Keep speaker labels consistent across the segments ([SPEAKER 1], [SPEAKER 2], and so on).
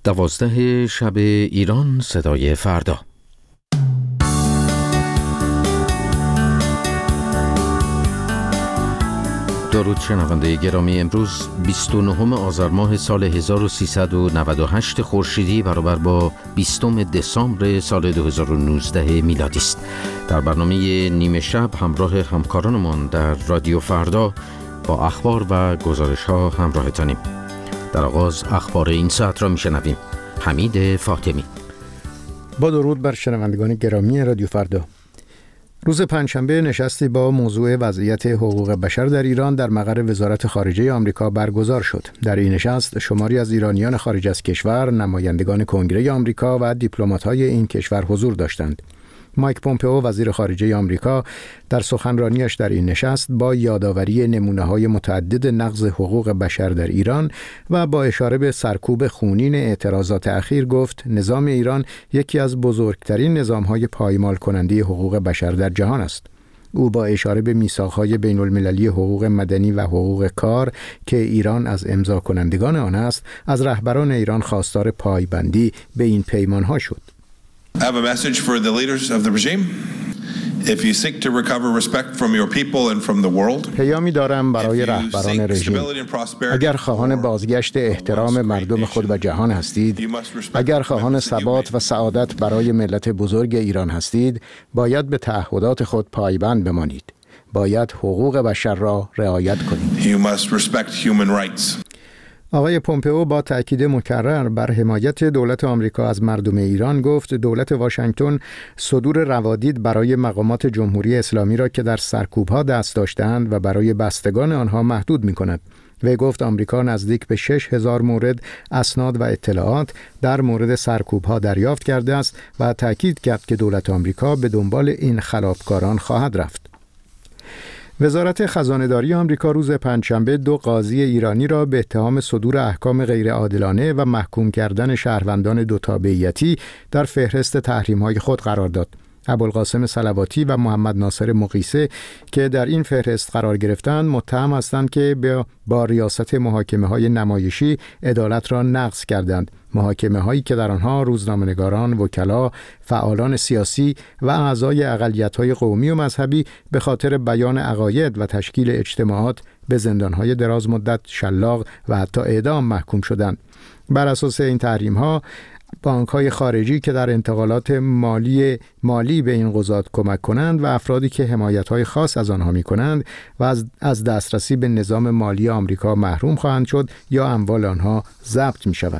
[SPEAKER 1] 12 شب ایران صدای فردا. درود شنونده گرامی، امروز 29 آذر ماه سال 1398 خورشیدی برابر با 20 دسامبر سال 2019 میلادی است. در برنامه نیمه شب همراه همکارانمان در رادیو فردا با اخبار و گزارش‌ها همراهتانیم. در آغاز اخبار این ساعت را میشنویم. حمید فاطمی.
[SPEAKER 2] با درود بر شنوندگان گرامی رادیو فردا. روز پنجشنبه نشستی با موضوع وضعیت حقوق بشر در ایران در مقر وزارت خارجه آمریکا برگزار شد. در این نشست شماری از ایرانیان خارج از کشور، نمایندگان کنگره آمریکا و دیپلمات‌های این کشور حضور داشتند. مایک پومپئو وزیر خارجه آمریکا در سخنرانیش در این نشست با یادآوری نمونه‌های متعدد نقض حقوق بشر در ایران و با اشاره به سرکوب خونین اعتراضات اخیر گفت نظام ایران یکی از بزرگترین نظام‌های پایمال کننده حقوق بشر در جهان است. او با اشاره به میثاق‌های بین‌المللی حقوق مدنی و حقوق کار که ایران از امضا کنندگان آن است، از رهبران ایران خواستار پایبندی به این پیمان‌ها شد.
[SPEAKER 3] I have a message for the leaders of the regime. If you seek to recover respect from your people and from the world.
[SPEAKER 2] پیامی دارم برای رهبران رژیم. اگر خواهان بازگشت احترام مردم خود و جهان هستید، اگر خواهان ثبات و سعادت برای ملت بزرگ ایران هستید، باید به تعهدات خود پایبند بمانید. باید حقوق بشر را رعایت کنید.
[SPEAKER 3] You must respect human rights.
[SPEAKER 2] آقای پومپئو با تأکید مکرر بر حمایت دولت آمریکا از مردم ایران گفت دولت واشنگتن صدور روادید برای مقامات جمهوری اسلامی را که در سرکوب‌ها دست داشتند و برای بستگان آنها محدود می‌کند. و گفت آمریکا نزدیک به 6000 مورد اسناد و اطلاعات در مورد سرکوب‌ها دریافت کرده است و تأکید کرد که دولت آمریکا به دنبال این خلافکاران خواهد رفت. وزارت خزانه‌داری آمریکا روز پنجشنبه 2 قاضی ایرانی را به اتهام صدور احکام غیرعادلانه و محکوم کردن شهروندان دو تابعیتی در فهرست تحریم‌های خود قرار داد. ابوالقاسم صلواتی و محمد ناصر مقیسه که در این فهرست قرار گرفتند متهم هستند که با ریاست محاکمه‌های نمایشی عدالت را نقض کردند. محاکمه‌هایی که در آنها روزنامه‌نگاران، وکلا، فعالان سیاسی و اعضای اقلیت‌های قومی و مذهبی به خاطر بیان عقاید و تشکیل اجتماعات به زندان‌های دراز مدت، شلاق و حتی اعدام محکوم شدند. بر اساس این تحریم‌ها بانک‌های خارجی که در انتقالات مالی به این قضات کمک کنند و افرادی که حمایت‌های خاص از آنها می‌کنند و از دسترسی به نظام مالی آمریکا محروم خواهند شد یا اموال آنها ضبط می‌شود.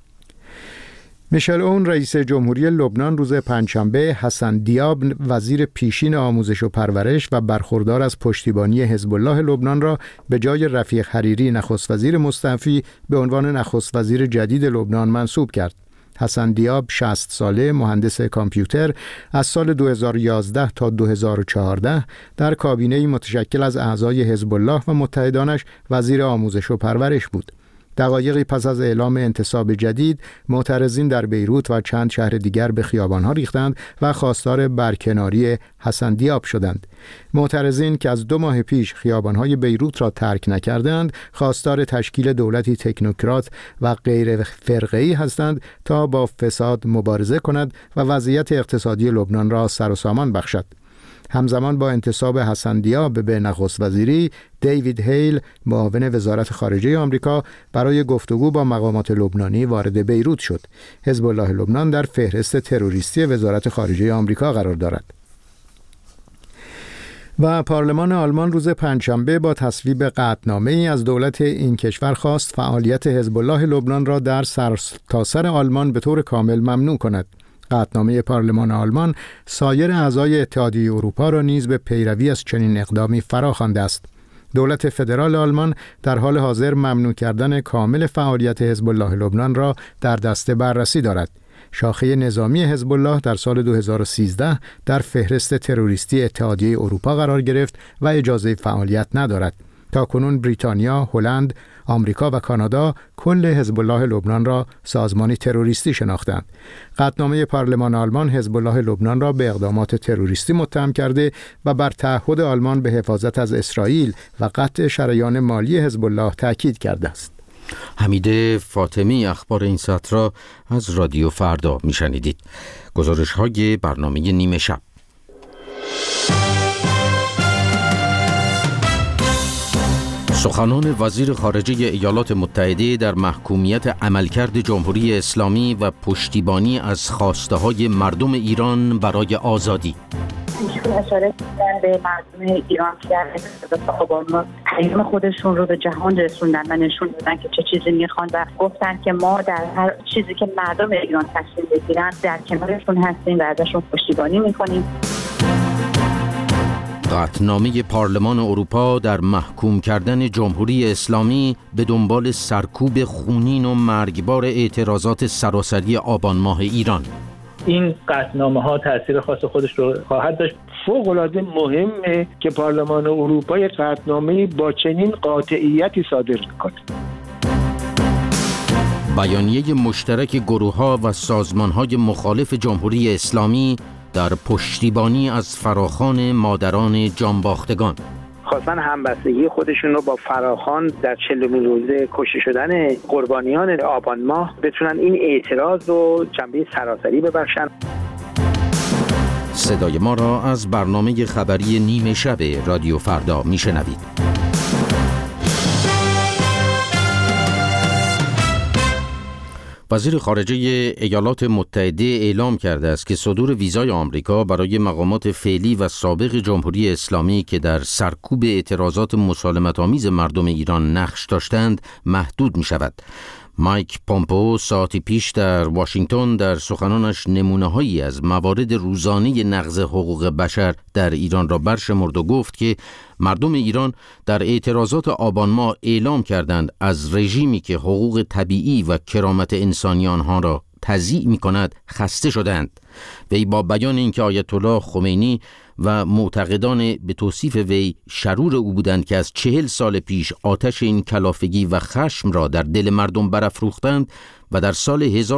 [SPEAKER 2] میشل اون رئیس جمهوری لبنان روز پنجشنبه حسن دیاب وزیر پیشین آموزش و پرورش و برخوردار از پشتیبانی حزب الله لبنان را به جای رفیق حریری نخست وزیر مستعفی به عنوان نخست وزیر جدید لبنان منصوب کرد. حسن دیاب 60 ساله مهندس کامپیوتر از سال 2011 تا 2014 در کابینه‌ای متشکل از اعضای حزب الله و متحدانش وزیر آموزش و پرورش بود. دقایقی پس از اعلام انتصاب جدید، معترضین در بیروت و چند شهر دیگر به خیابان‌ها ریختند و خواستار برکناری حسن دیاب شدند. معترضین که از 2 ماه پیش خیابان‌های بیروت را ترک نکردند، خواستار تشکیل دولتی تکنوکرات و غیر فرقه‌ای هستند تا با فساد مبارزه کند و وضعیت اقتصادی لبنان را سر و سامان بخشد. همزمان با انتصاب حسن دیاب به نخست وزیری، دیوید هیل معاون وزارت خارجه آمریکا برای گفتگو با مقامات لبنانی وارد بیروت شد. حزب الله لبنان در فهرست تروریستی وزارت خارجه آمریکا قرار دارد. و پارلمان آلمان روز پنجشنبه با تصویب قطعنامه‌ای از دولت این کشور خواست فعالیت حزب الله لبنان را در سرتاسر آلمان به طور کامل ممنوع کند. قطعنامه پارلمان آلمان سایر اعضای اتحادیه اروپا را نیز به پیروی از چنین اقدامی فراخوانده است. دولت فدرال آلمان در حال حاضر ممنوع کردن کامل فعالیت حزب الله لبنان را در دسته بررسی دارد. شاخه نظامی حزب الله در سال 2013 در فهرست تروریستی اتحادیه اروپا قرار گرفت و اجازه فعالیت ندارد. تاکنون بریتانیا، هلند، آمریکا و کانادا کل حزب الله لبنان را سازمانی تروریستی شناختند. قطعنامه پارلمان آلمان حزب الله لبنان را به اقدامات تروریستی متهم کرده و بر تعهد آلمان به حفاظت از اسرائیل و قطع شریان مالی حزب الله تاکید کرده است.
[SPEAKER 1] حمید فاطمی اخبار این ساعت را از رادیو فردا میشنیدید. گزارش‌های برنامه نیمه شب. سخنان وزیر خارجه ایالات متحده در محکومیت عملکرد جمهوری اسلامی و پشتیبانی از خواسته‌های مردم ایران برای آزادی.
[SPEAKER 4] ایشون اشاره کردن به مردم ایران که در ارتباط آبان پیام خودشون رو به جهان رسوندن و نشون دادن که چه چیزی میخوان و گفتن که ما در هر چیزی که مردم ایران تصمیم بگیرن در کنارشون هستیم و ازشون پشتیبانی میکنیم.
[SPEAKER 1] قطعنامه پارلمان اروپا در محکوم کردن جمهوری اسلامی به دنبال سرکوب خونین و مرگبار اعتراضات سراسری آبان ماه ایران.
[SPEAKER 5] این قطعنامه‌ها تأثیر خاص خودش رو خواهد داشت. فوق‌العاده مهمه که پارلمان اروپا یک قطعنامه با چنین قاطعیتی صادر کنه.
[SPEAKER 1] بیانیه مشترک گروه‌ها و سازمان‌های مخالف جمهوری اسلامی در پشتیبانی از فراخوان مادران جانباختگان.
[SPEAKER 6] خواستن همبستگی خودشون رو با فراخوان در 40مین روزه کشته شدن قربانیان آبان ماه بتونن این اعتراض رو جنبه سراسری ببخشن.
[SPEAKER 1] صدای ما را از برنامه خبری نیمه شب رادیو فردا میشنوید. وزیر خارجه ایالات متحده اعلام کرده است که صدور ویزای آمریکا برای مقامات فعلی و سابق جمهوری اسلامی که در سرکوب اعتراضات مسالمت‌آمیز مردم ایران نقش داشتند محدود می شود. مایک پومپئو ساعتی پیش در واشنگتن در سخنانش نمونه‌هایی از موارد روزانه نقض حقوق بشر در ایران را برشمرد و گفت که مردم ایران در اعتراضات آبان ماه اعلام کردند از رژیمی که حقوق طبیعی و کرامت انسانی آنها را تضییع می‌کند خسته شدند. وی با بیان اینکه آیت الله خمینی و معتقدان به توصیف وی شرور او بودند که از 40 سال پیش آتش این کلافگی و خشم را در دل مردم برافروختند و در سال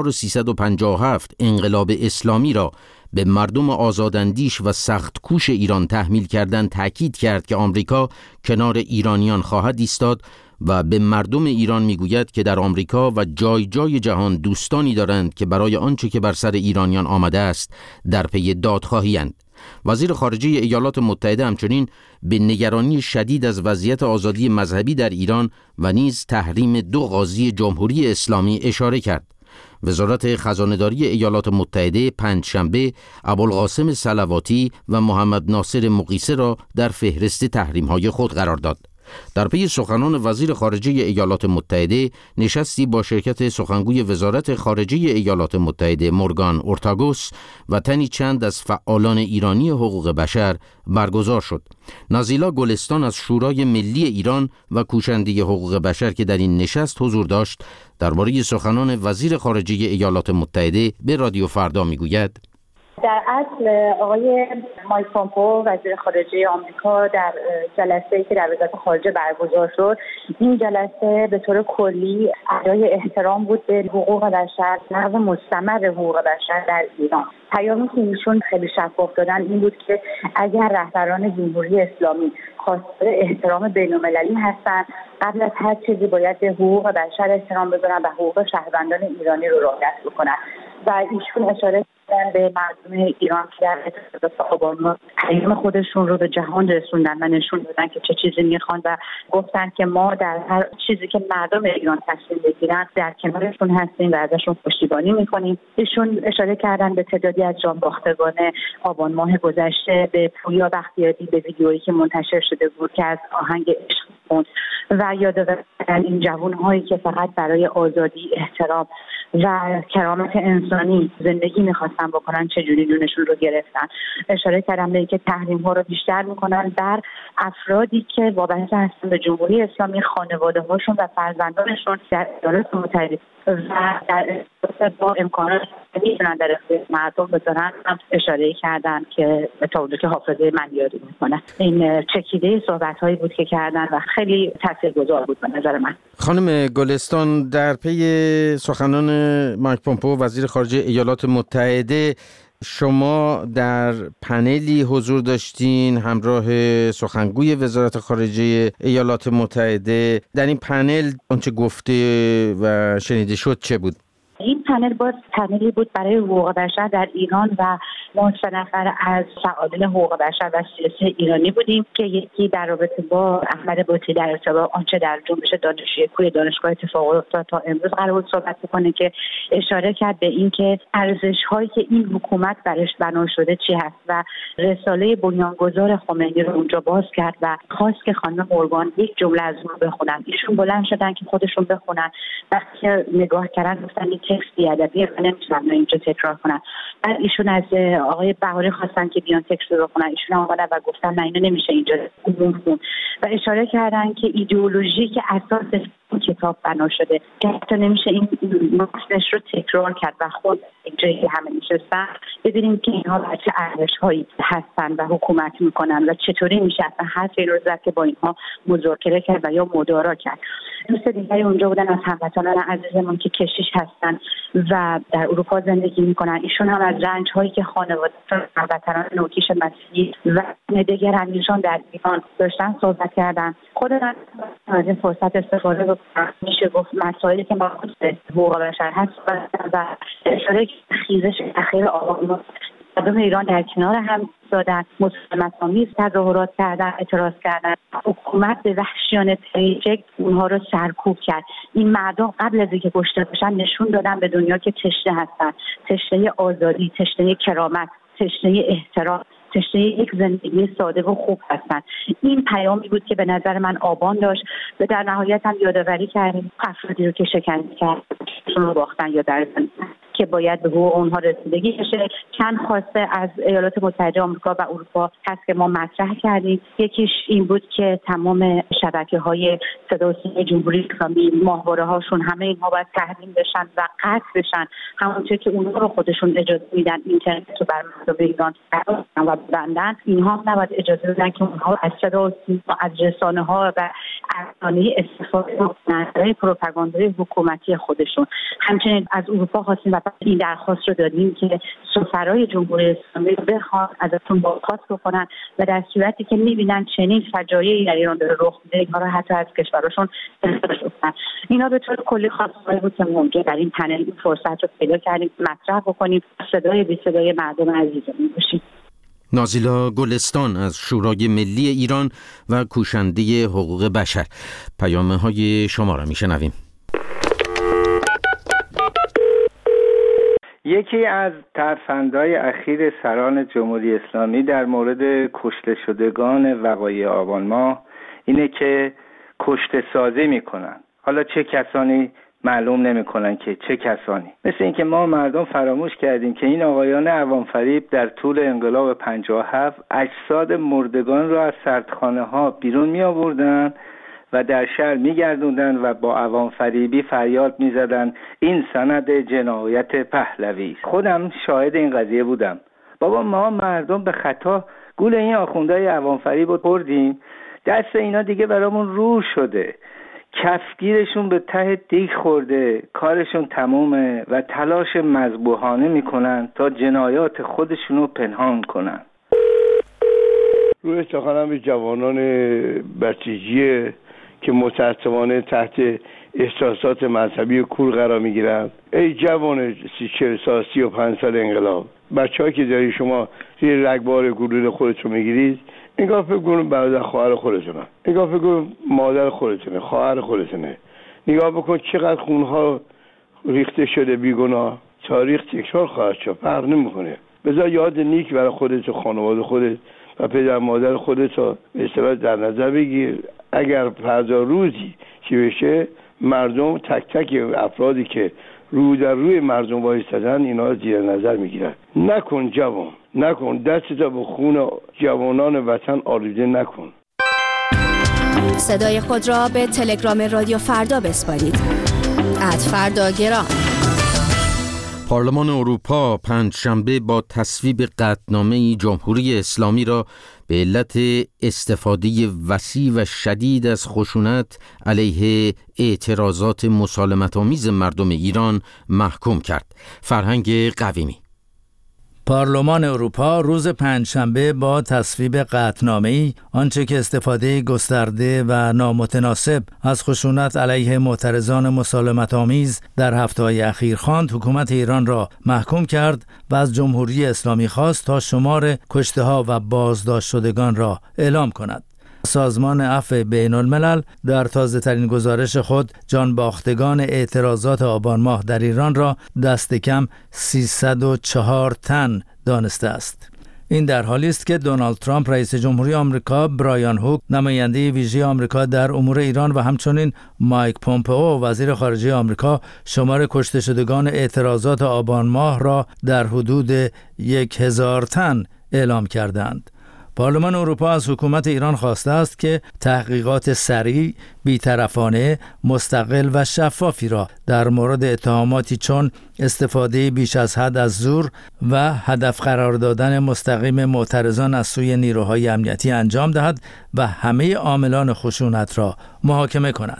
[SPEAKER 1] 1357 انقلاب اسلامی را به مردم آزاداندیش و سخت کوش ایران تحمیل کردند، تأکید کرد که آمریکا کنار ایرانیان خواهد ایستاد و به مردم ایران میگوید که در آمریکا و جای جای جهان دوستانی دارند که برای آنچه که بر سر ایرانیان آمده است در پی دادخواهی اند. وزیر خارجه ایالات متحده همچنین به نگرانی شدید از وضعیت آزادی مذهبی در ایران و نیز تحریم 2 قاضی جمهوری اسلامی اشاره کرد. وزارت خزانه‌داری ایالات متحده پنجشنبه ابوالقاسم صلواتی و محمد ناصر مقیسه را در فهرست تحریم‌های خود قرار داد. در پی سخنان وزیر خارجه ایالات متحده نشستی با شرکت سخنگوی وزارت خارجه ایالات متحده مورگان اورتاگوس و تنی چند از فعالان ایرانی حقوق بشر برگزار شد. نازیلا گلستان از شورای ملی ایران و کوشنده حقوق بشر که در این نشست حضور داشت درباره سخنان وزیر خارجه ایالات متحده به رادیو فردا میگوید:
[SPEAKER 4] در اصل آقای مایک پومپئو وزیر خارجه آمریکا در جلسه‌ای که در وزارت خارجه برگزار شد، این جلسه به طور کلی ادای احترام بود به حقوق بشر، نقض مستمر حقوق بشر در ایران. پیامی که ایشون خیلی شفاف دادن این بود که اگر رهبران جمهوری اسلامی خواستار احترام بین‌المللی هستند، قبل از هر چیزی باید به حقوق بشر احترام بذارن و حقوق شهروندان ایرانی رو رعایت بکنن. و ایشون اشاره کردن به مردم ایران که در ارتباط آبان پیام خودشون رو به جهان رسوندن و نشون دادن که چه چیزی میخوان و گفتن که ما در هر چیزی که مردم ایران تصمیم بگیرن در کنارشون هستیم و ازشون پشتیبانی میکنیم. ایشون اشاره کردن به تعدادی از جانباختگان آبان ماه گذشته، به پویا بختیاری، به ویدیویی که منتشر شده بود که از آهنگ عشق خوند و یادآوری این جوان‌هایی که فقط برای آزادی، احترام و کرامت انسانی زندگی میخواستن بکنن چجوری جونشون رو گرفتن. اشاره کردم به اینکه تحریم‌ها رو بیشتر میکنن بر افرادی که وابسته هستن به جمهوری اسلامی، خانواده‌هاشون و فرزندانشون در ایالات متحده و در با امکانات میتونن در اختیار مردم بذارن. هم اشاره کردن که به طوری که حافظه من یاری میکنه. این چکیده صحبت‌هایی بود که کردن و خیلی تاثیرگذار بود به نظر من.
[SPEAKER 1] خانم گلستان، در پی سخنان مایک پومپئو وزیر خارجه ایالات متحده شما در پنلی حضور داشتین همراه سخنگوی وزارت خارجه ایالات متحده. در این پنل آنچه گفته و شنیده شد چه بود؟
[SPEAKER 4] این پنل باز پنلی بود برای حقوق بشر در ایران و ما 3 نفر از فعالین حقوق بشر و سیاسی ایرانی بودیم که یکی در رابطه با احمد باطی در ارتباط آنچه در جنبش دانشجویی کوی دانشگاه اتفاق افتاد تا امروز قرار بود صحبت کنه، که اشاره کرد به این که ارزش‌هایی که این حکومت برش بنا شده چی هست و رساله بنیانگذار خمینی رو اونجا باز کرد و خواست که خانم مورگان یک جمله از اون رو بخونن. ایشون بلند شدن که خودشون بخونن. وقتی که نگاه کردن گفتن تکست ادبی من نمیتونم اینجا تکرار کنم. بعد ایشون از آقای بهاری خواستن که بیان تکست رو بخونن. ایشون اومدن و گفتن نه اینو نمیشه اینجا عموم خون و اشاره کردن که ایدئولوژی که اساس این کتاب بنا شده که حتی نمیشه این متنش رو تکرار کرد و خود اینجایی که همه نشستن ببینیم که اینها بر چه ارزش‌هایی هستن و حکومت میکنن و چطوری میشه اصلا حرف این رو زد که با اینها مذاکره کرد و یا مدارا کرد. دوست دیگری اونجا بودن از هموطنان عزیزمون که کشیش هستن و در اروپا زندگی میکنن. ایشون هم از رنج‌هایی که خانواده هموطنان نوکیش مسیحی و دیگرانشان در ایران داشتن صحبت کردن. خودم از این فرصت استفاده بکنم، میشه گفت مسائلی که مربوط به حقوق بشر هست و اشاره خیزش اخیر آبان مردم ایران در کنار هم ایستادن، مسالمت‌آمیز تظاهرات کردن، اعتراض کردن. حکومت به وحشیانه ترین اونها رو سرکوب کرد. این مردم قبل از اینکه کشته بشن نشون دادن به دنیا که تشنه هستن، تشنه آزادی، تشنه کرامت، تشنه احترام، تشنه یک زندگی ساده و خوب هستن. این پیامی بود که به نظر من آبان داشت و در نهایت هم یادآوری کردیم افرادی رو که شکنجه کردن رو باختن یا در که باید به حقوق اونها رسیدگی بشه. چند خواسته از ایالات متحده آمریکا و اروپا هست که ما مطرح کردیم. یکیش این بود که تمام شبکه‌های صدا و سیمای جمهوری اسلامی ماهواره‌هاشون همه اینها باید تحریم بشن و قطع بشن، همونطور که اونها رو خودشون اجازه میدن اینترنت رو بر مردم ایران و ببندن. اینها نباید اجازه بدن که اونها از صدا و سیما، از رسانه‌ها و رسانه‌ای استفاده کنن برای پروپاگاندای حکومتی خودشون. همچنین از اروپا خواستیم و این درخواست رو دادیم که سفرای جمهوری اسلامی رو بخوان ازتون بازخواست بکنن و در صورتی که می‌بینن چنین فجایعی در ایران داره رخ میده اینها رو حتی از کشورشون اخراج کنن. اینا به طور کلی خواستای بود که ممکن در این پنل این فرصت رو پیدا کردیم مطرح بکنیم، صدای بی صدای مردم عزیزمون باشیم.
[SPEAKER 1] نازیلا گلستان از شورای ملی ایران و کوشنده حقوق بشر، پیام‌های شما را میشنویم.
[SPEAKER 7] یکی از ترفندهای اخیر سران جمهوری اسلامی در مورد کشته شدگان وقایع آبان ماه اینه که کشته سازی میکنن. حالا چه کسانی معلوم نمیکنن که چه کسانی. مثل اینکه ما مردم فراموش کردیم که این آقایان عوام فریب در طول انقلاب 57 اجساد مردگان را از سردخانه ها بیرون می آوردن و در شهر میگردوندن و با عوام فریبی فریاد میزدن این سند جنایت پهلوی است. خودم شاهد این قضیه بودم. بابا ما مردم به خطا گول این آخوندهای عوام فریب رو خوردیم، دست اینا دیگه برامون رو شده، کفگیرشون به ته دیگ خورده، کارشون تمومه و تلاش مذبوحانه میکنن تا جنایات خودشونو پنهان کنن.
[SPEAKER 8] روی سخنم به جوانان بسیجی که متأسفانه تحت احساسات مذهبی کور قرار میگیرن. ای جوان 40 سال 35 سال انقلاب، بچه‌هایی که داری شما زیر رگبار گلوله خودتون میگیرید، نگاه فکر کن برادر خواهر خودتونه، نگاه فکر کن مادر خودتونه، خواهر خودتونه، نگاه بکن چقدر خونها ریخته شده بیگناه. تاریخ تکرار خواهد شد، فرق نمیکنه. بذار یاد نیک برای خودت و خانواده خودت و پدر مادر خودت رو به اصطلاح در نظر بگیر. اگر فردا روزی چی بشه، مردم تک تک افرادی که رو در روی مردم وایستادن اینا زیر نظر میگیرن. نکن جوان، نکن، دستت به خون جوانان وطن آلوده نکن.
[SPEAKER 9] صدای خود را به تلگرام رادیو فردا بسپارید. @فرداگرام.
[SPEAKER 1] پارلمان اروپا پنجشنبه با تصویب قطعنامه جمهوری اسلامی را به علت استفاده وسیع و شدید از خشونت علیه اعتراضات مسالمت‌آمیز مردم ایران محکوم کرد. فرهنگ قویمی.
[SPEAKER 10] پارلمان اروپا روز پنجشنبه با تصویب قطعنامه‌ای آنچه که استفاده گسترده و نامتناسب از خشونت علیه معترضان مسالمت‌آمیز در هفته‌های اخیر خواند، حکومت ایران را محکوم کرد و از جمهوری اسلامی خواست تا شمار کشته‌ها و بازداشت شدگان را اعلام کند. سازمان عفو بین الملل در تازه ترین گزارش خود جانباختگان اعتراضات آبان ماه در ایران را دست کم 304 تن دانسته است. این در حالی است که دونالد ترامپ رئیس جمهوری آمریکا، برایان هوک نماینده ویژه آمریکا در امور ایران و همچنین مایک پومپئو وزیر خارجه آمریکا شمار کشته شدگان اعتراضات آبان ماه را در حدود 1000 تن اعلام کردند. پارلمان اروپا از حکومت ایران خواسته است که تحقیقات سریع، بی‌طرفانه، مستقل و شفافی را در مورد اتهاماتی چون استفاده بیش از حد از زور و هدف قرار دادن مستقیم معترضان از سوی نیروهای امنیتی انجام دهد و همه عاملان خشونت را محاکمه کند.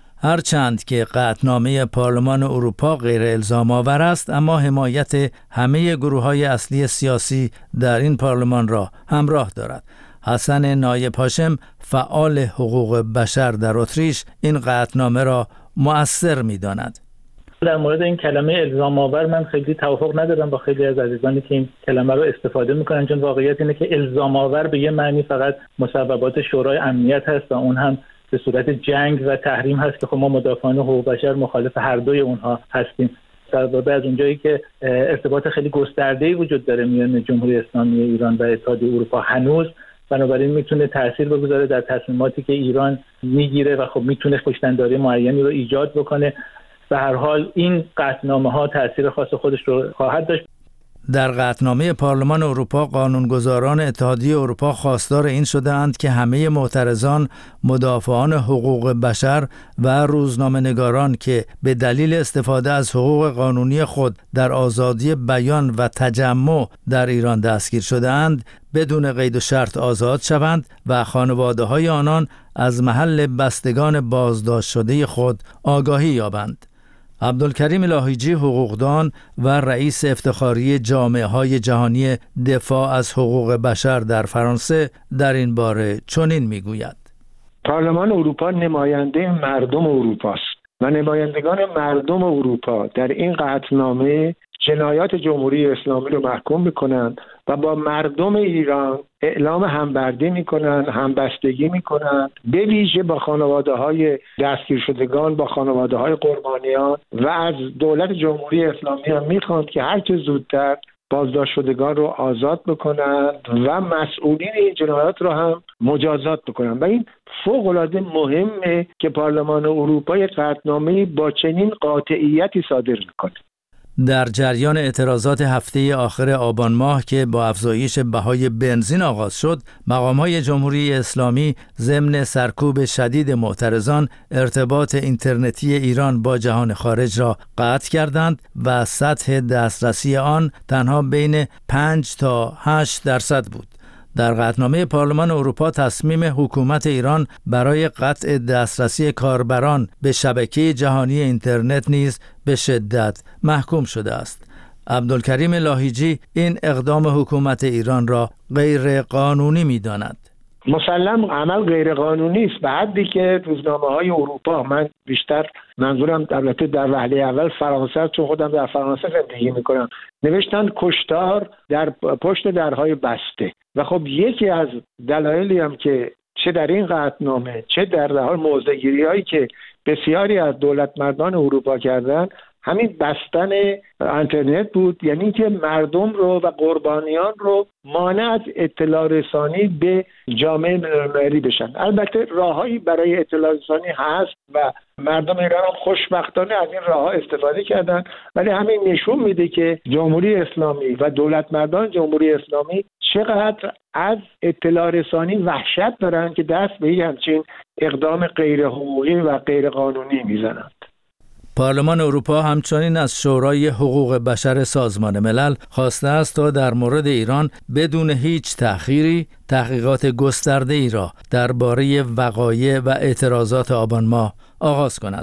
[SPEAKER 10] هرچند که قطعنامه پارلمان اروپا غیر الزام آور است، اما حمایت همه گروه‌های اصلی سیاسی در این پارلمان را همراه دارد. حسن نایب هاشم، فعال حقوق بشر در اتریش، این قطعنامه را مؤثر می‌داند.
[SPEAKER 5] در مورد این کلمه الزام آور من خیلی توافق ندارم با خیلی از عزیزانی که این کلمه رو استفاده میکنن، چون واقعیت اینه که الزام آور به یه معنی فقط مصوبات شورای امنیت هست و اون هم به صورت جنگ و تحریم هست که خب ما مدافعان حقوق بشر مخالف هر دوی اونها هستیم. در از اونجایی که ارتباط خیلی گسترده‌ای وجود داره میان جمهوری اسلامی ایران و اتحادیه اروپا هنوز، بنابراین میتونه تاثیر بگذاره در تصمیماتی که ایران میگیره و خب میتونه کشتنداری معینی رو ایجاد بکنه. به هر حال این قطعنامه‌ها تاثیر خاص خودش رو خواهد داشت.
[SPEAKER 10] در قطعنامه پارلمان اروپا قانونگذاران اتحادیه اروپا خواستار این شده‌اند که همه معترضان، مدافعان حقوق بشر و روزنامه‌نگاران که به دلیل استفاده از حقوق قانونی خود در آزادی بیان و تجمع در ایران دستگیر شده‌اند بدون قید و شرط آزاد شوند و خانواده‌های آنان از محل بستگان بازداشت شده خود آگاهی یابند. عبدالکریم لاهیجی، حقوقدان و رئیس افتخاری جامعه‌های جهانی دفاع از حقوق بشر در فرانسه، در این باره چنین میگوید:
[SPEAKER 5] پارلمان اروپا نماینده مردم اروپاست و نمایندگان مردم اروپا در این قطعنامه جنایات جمهوری اسلامی رو محکوم میکنند و با مردم ایران اعلام همبردی میکنند، همبستگی میکنند، به ویژه با خانواده‌های دستگیر شدگان، با خانواده‌های قربانیان، و از دولت جمهوری اسلامی هم میخواند که هر چه زودتر بازداشت شدگان رو آزاد بکنند و مسئولین این جنایات رو هم مجازات بکنند. و این فوق‌العاده مهمه که پارلمان اروپا یک قطعنامه با چنین قاطعیتی صادر میکنه.
[SPEAKER 10] در جریان اعتراضات هفته آخر آبان ماه که با افزایش بهای بنزین آغاز شد، مقام‌های جمهوری اسلامی ضمن سرکوب شدید معترضان ارتباط اینترنتی ایران با جهان خارج را قطع کردند و سطح دسترسی آن تنها بین 5 تا 8% بود. در قطعنامه پارلمان اروپا تصمیم حکومت ایران برای قطع دسترسی کاربران به شبکه جهانی اینترنت نیز به شدت محکوم شده است. عبدالکریم لاهیجی این اقدام حکومت ایران را غیر قانونی می‌داند.
[SPEAKER 5] مسلم عمل غیر قانونی است، به حدی که روزنامه‌های اروپا، من بیشتر منظورم البته در وهله اول فرانسه است چون خودم در فرانسه زندگی می‌کنم، نوشتن کشتار در پشت درهای بسته. و خب یکی از دلایلی هم که چه در این قطعنامه چه در حال موضع‌گیری‌هایی که بسیاری از دولتمردان اروپا کردن، همین بستن اینترنت بود، یعنی که مردم رو و قربانیان رو مانع از اطلاع رسانی به جامعه بین‌المللی بشن. البته راههایی برای اطلاع رسانی هست و مردم ایران هم خوشبختانه از این راهها استفاده کردن، ولی همین نشون میده که جمهوری اسلامی و دولتمردان جمهوری اسلامی چقدر از اطلاع رسانی وحشت دارن که دست به همچین اقدام غیر حقوقی و غیر قانونی میزنند.
[SPEAKER 10] پارلمان اروپا همچنین از شورای حقوق بشر سازمان ملل خواسته است تا در مورد ایران بدون هیچ تأخیری تحقیقات گسترده‌ای را درباره وقایع و اعتراضات آبان ماه آغاز کند.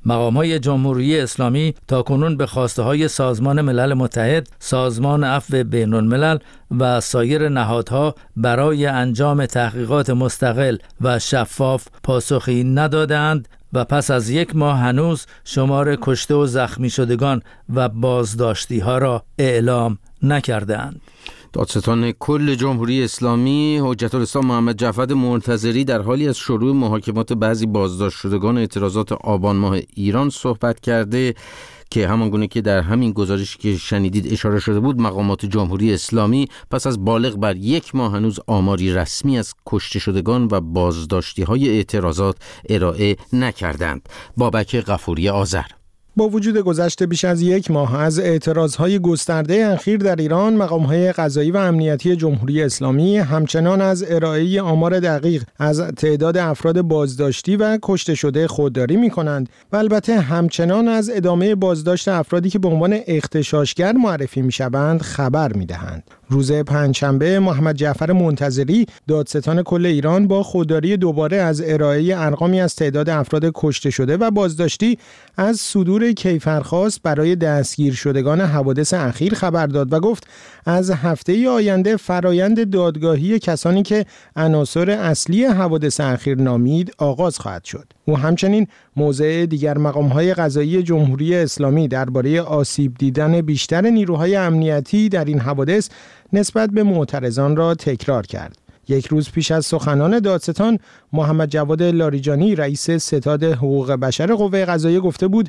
[SPEAKER 10] مقام‌های جمهوری اسلامی تاکنون به خواسته‌های سازمان ملل متحد، سازمان عفو بین‌الملل و سایر نهادها برای انجام تحقیقات مستقل و شفاف پاسخی ندادند و پس از 1 ماه هنوز شمار کشته و زخمی شدگان و بازداشتی‌ها را اعلام نکردند.
[SPEAKER 1] دادستان کل جمهوری اسلامی حجت الاسلام محمد جعفر منتظری در حالی از شروع محاکمات بعضی بازداشت شدگان اعتراضات آبان ماه ایران صحبت کرده که همانگونه که در همین گزارشی که شنیدید اشاره شده بود، مقامات جمهوری اسلامی پس از بالغ بر 1 ماه هنوز آماری رسمی از کشته شدگان و بازداشتی های اعتراضات ارائه نکردند. بابک غفوری آذر:
[SPEAKER 11] با وجود گذشت بیش از 1 ماه از اعتراضهای گسترده اخیر در ایران، مقام‌های قضایی و امنیتی جمهوری اسلامی همچنان از ارائه آمار دقیق از تعداد افراد بازداشتی و کشته شده خودداری می‌کنند و البته همچنان از ادامه بازداشت افرادی که به عنوان اغتشاشگر معرفی می‌شوند خبر می‌دهند. روز پنجشنبه محمد جعفر منتظری دادستان کل ایران با خودداری دوباره از ارائه ارقامی از تعداد افراد کشته شده و بازداشتی از صدور کیفرخواست برای دستگیر شدگان حوادث اخیر خبر داد و گفت از هفته آینده فرایند دادگاهی کسانی که عناصر اصلی حوادث اخیر نامید آغاز خواهد شد. او همچنین موضع دیگر مقام‌های قضایی جمهوری اسلامی درباره آسیب دیدن بیشتر نیروهای امنیتی در این حوادث نسبت به معترضان را تکرار کرد. 1 روز پیش از سخنان دادستان، محمد جواد لاریجانی رئیس ستاد حقوق بشر قوه قضاییه گفته بود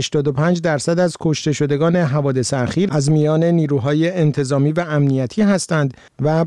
[SPEAKER 11] 85% از کشته شدگان حوادث اخیر از میان نیروهای انتظامی و امنیتی هستند و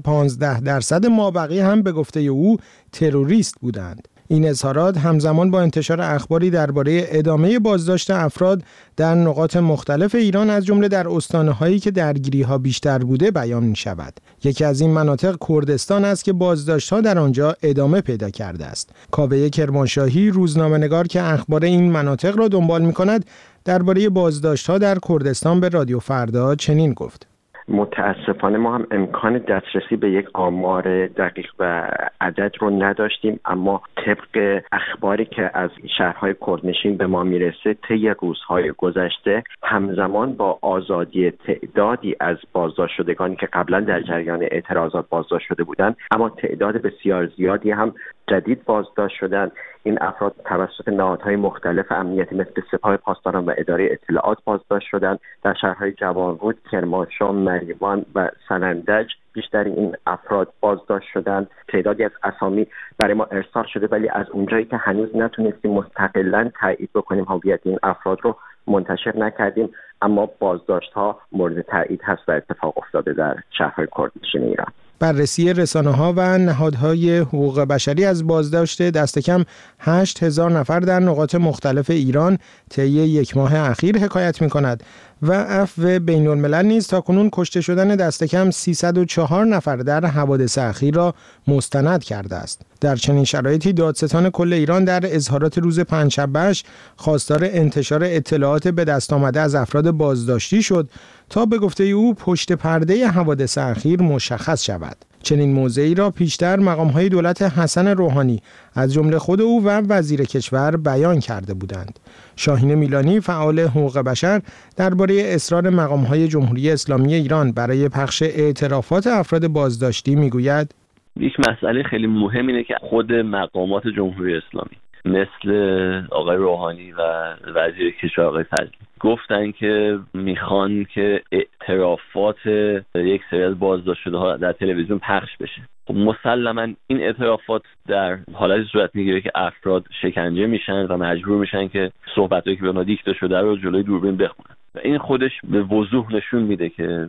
[SPEAKER 11] 15% مابقی هم به گفته او تروریست بودند. این اظهارات همزمان با انتشار اخباری درباره ادامه بازداشت افراد در نقاط مختلف ایران از جمله در استانه‌هایی که درگیری‌ها بیشتر بوده بیان می‌شود. یکی از این مناطق کردستان است که بازداشت‌ها در آنجا ادامه پیدا کرده است. کاوه کرمانشاهی، روزنامه‌نگار که اخبار این مناطق را دنبال می‌کند، درباره بازداشت‌ها در کردستان به رادیو فردا چنین گفت:
[SPEAKER 12] متاسفانه ما هم امکان دسترسی به یک آمار دقیق و عدد رو نداشتیم، اما طبق اخباری که از شهرهای کردنشین به ما میرسه طی روزهای گذشته همزمان با آزادی تعدادی از بازداشت شدگانی که قبلا در جریان اعتراضات بازداشت شده بودند، اما تعداد بسیار زیادی هم جدید بازداشت شدند. این افراد توسط نهادهای مختلف امنیتی مثل سپاه پاسداران و اداره اطلاعات بازداشت شدند. در شهرهای جوانرود، کرمانشاه، مریوان و سنندج بیشتر این افراد بازداشت شدند. تعدادی از اسامی برای ما ارسال شده، ولی از اونجایی که هنوز نتونستیم مستقلاً تایید بکنیم هویت این افراد رو منتشر نکردیم، اما بازداشت‌ها مورد تایید هست و اتفاق افتاده در شهرهای کردنشین ایران.
[SPEAKER 11] بررسی رسانه‌ها و نهادهای حقوق بشری از بازداشت دست کم 8000 نفر در نقاط مختلف ایران طی 1 ماه اخیر حکایت می‌کند و عفو بین‌الملل نیز تاکنون کشته شدن دست کم 304 نفر در حوادث اخیر را مستند کرده است. در چنین شرایطی دادستان کل ایران در اظهارات روز پنجشنبه‌اش خواستار انتشار اطلاعات به دست آمده از افراد بازداشتی شد تا به گفته او پشت پرده حوادث اخیر مشخص شود. چنین موضعی را پیشتر مقام‌های دولت حسن روحانی از جمله خود او و وزیر کشور بیان کرده بودند. شاهین میلانی، فعال حقوق بشر، درباره اصرار مقام‌های جمهوری اسلامی ایران برای پخش اعترافات افراد بازداشتی میگوید:
[SPEAKER 13] یک مسئله خیلی مهم اینه که خود مقامات جمهوری اسلامی مثل آقای روحانی و وزیر کشور آقای فضلی گفتن که میخوان که اعترافات یک سری از بازداشت شده‌ها در تلویزیون پخش بشه. خب مسلماً این اعترافات در حالتی صورت میگیره که افراد شکنجه میشن و مجبور میشن که صحبتایی که به اونا دیکته شده رو جلوی دوربین بخونن و این خودش به وضوح نشون میده که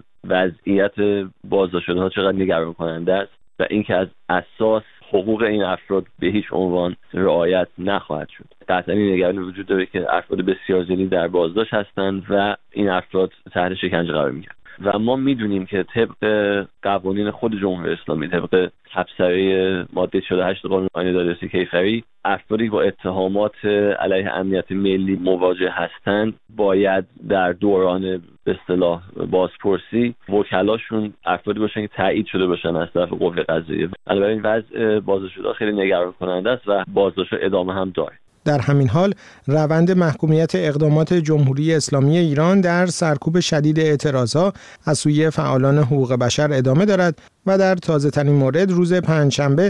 [SPEAKER 13] وضعیت بازداشت شده‌ها چقدر نگران کننده است و اینکه از اساس حقوق این افراد به هیچ عنوان رعایت نخواهد شد. قطعاً این نگرانی وجود داره که افراد بسیار زیادی در بازداشت هستند و این افراد تحت شکنجه قرار میگیرند و ما میدونیم که طبق قوانین خود جمهوری اسلامی، طبق تبصره ماده 48 قانون آیین دادرسی کیفری، افرادی با اتهامات علیه امنیت ملی مواجه هستند باید در دوران به اصطلاح بازپرسی وکلاشون افرادی باشن که تایید شده باشن از طرف قوه قضاییه. البته این وضع بازداشت شده‌ها خیلی نگران کننده است و بازداشت ادامه هم داره.
[SPEAKER 11] در همین حال روند محکومیت اقدامات جمهوری اسلامی ایران در سرکوب شدید اعتراضها از سوی فعالان حقوق بشر ادامه دارد و در تازه‌ترین مورد روز پنجشنبه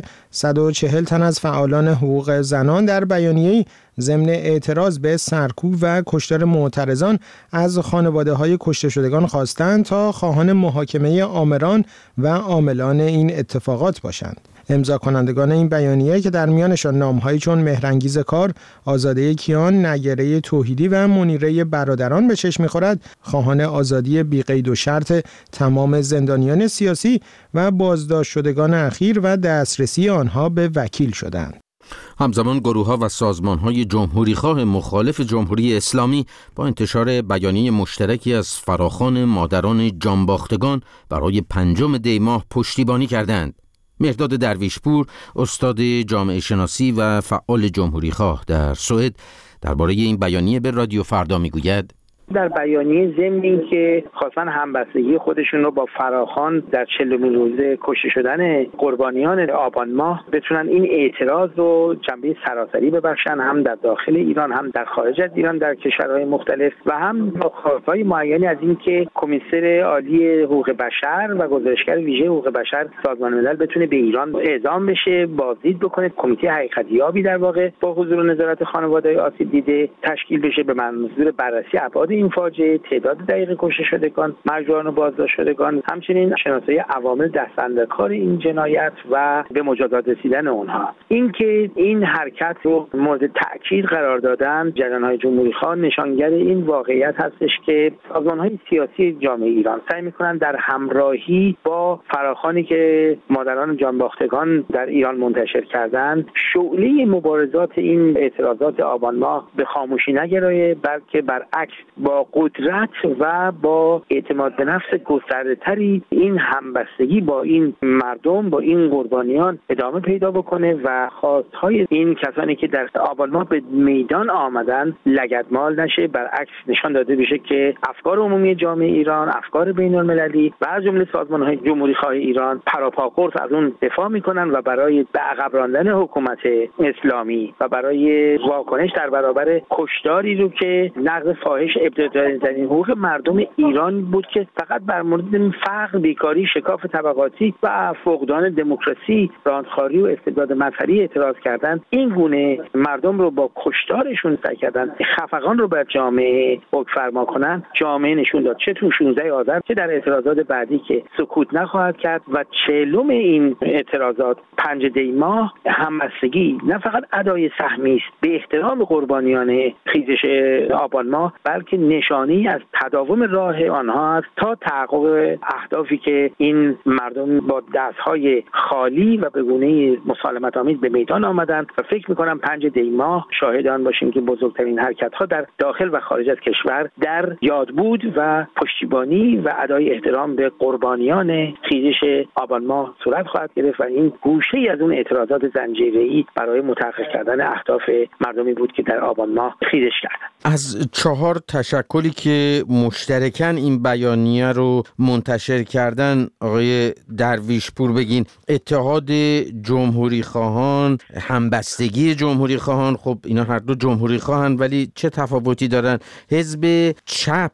[SPEAKER 11] 140 تن از فعالان حقوق زنان در بیانیه‌ای ضمن اعتراض به سرکوب و کشتار معترضان از خانواده‌های کشته شدگان خواستند تا خواهان محاکمه آمران و عاملان این اتفاقات باشند. امضا کنندگان این بیانیه که در میانشان نام‌هایی چون مهرانگیز کار، آزاده کیان، نگره توحیدی و منیره برادران به چشم می‌خورد، خواهان آزادی بی‌قید و شرط تمام زندانیان سیاسی و بازداشت شدگان اخیر و دسترسی آنها به وکیل شدند.
[SPEAKER 1] همزمان گروه‌ها و سازمان‌های جمهوری‌خواه مخالف جمهوری اسلامی با انتشار بیانیه مشترکی از فراخوان مادران جانباختگان برای 5 دی ماه پشتیبانی کردند. مهرداد درویشپور، استاد جامعه شناسی و فعال جمهوری‌خواه در سوئد، درباره این بیانیه به رادیو فردا میگوید:
[SPEAKER 6] در بیانیه ضمن اینکه خواستن همبستگی خودشون رو با فراخوان در 40مین روزه کشته شدن قربانیان آبان ماه بتونن این اعتراض رو جنبه سراسری ببخشن، هم در داخل ایران هم در خارج از ایران در کشورهای مختلف، و هم با خواستهای معینی از اینکه کمیسر عالی حقوق بشر و گزارشگر ویژه حقوق بشر سازمان ملل بتونه به ایران اعزام بشه، بازدید بکنه، کمیته حقیقت‌یابی در واقع با حضور و نظارت خانواده‌های آسیب دیده تشکیل بشه به منظور بررسی ابعاد این فاجعه، تعداد دقیق کشته شدگان، مجروحان و بازداشت شدگان، همچنین شناسایی عوامل دست‌اندرکار این جنایت و به مجازات رسیدن اونها. اینکه این حرکت رو مورد تأکید قرار دادن جریان‌های جمهوری‌خواه نشانگر این واقعیت هستش که سازمان‌های سیاسی جامعه ایران سعی می‌کنند در همراهی با فراخوانی که مادران جانباختگان در ایران منتشر کردند شعله مبارزات این اعتراضات آبان ماه به خاموشی نگرایه، بلکه برعکس با قدرت و با اعتماد به نفس گسترده‌تری این همبستگی با این مردم، با این قربانیان ادامه پیدا بکنه و خواستهای این کسانی که در آبان ماه به میدان آمدن لگدمال نشه، برعکس نشان داده بشه که افکار عمومی جامعه ایران، افکار بین‌المللی و از جمله سازمان‌های جمهوری‌خواه ایران پراپاقرص از اون دفاع میکنن و برای به عقب راندن حکومت اسلامی و برای واکنش در برابر کشتاری رو که نقض فاحش ابتدایی حقوق مردم ایران بود که فقط بر مورد فقر، بیکاری، شکاف طبقاتی و فقدان دموکراسی، راندخواری و استبداد مذهبی اعتراض کردن، این گونه مردم رو با کشتارشون سعی کردن خفقان رو بر جامعه حکم فرما کنن. جامعه نشون داد چه تو 16 آذر چه در اعتراضات بعدی که سکوت نخواهد کرد و 40 این اعتراضات 5 دی ماه همبستگی نه فقط ادای سهمی است به احترام قربانیان خیزش آبان ماه، بلکه نشانی از تداوم راه آنها است تا تحقق اهدافی که این مردم با دستهای خالی و به گونه مسالمت آمیز به میدان آمدند و فکر می‌کنم 5 دی ماه شاهد آن باشیم که بزرگترین حرکت‌ها در داخل و خارج از کشور در یادبود و پشتیبانی و ادای احترام به قربانیان خیزش آبان ماه صورت خواهد گرفت و این گوشه‌ای از اون اعتراضات زنجیره‌ای برای متحقق کردن اهداف مردمی بود که در آبان ماه خیزش کردند.
[SPEAKER 1] از 4 تشکلی که مشترکاً این بیانیه رو منتشر کردن، آقای درویشپور بگین، اتحاد جمهوری خواهان، همبستگی جمهوری خواهان، خب اینا هر دو جمهوری خواهن ولی چه تفاوتی دارن؟ حزب چپ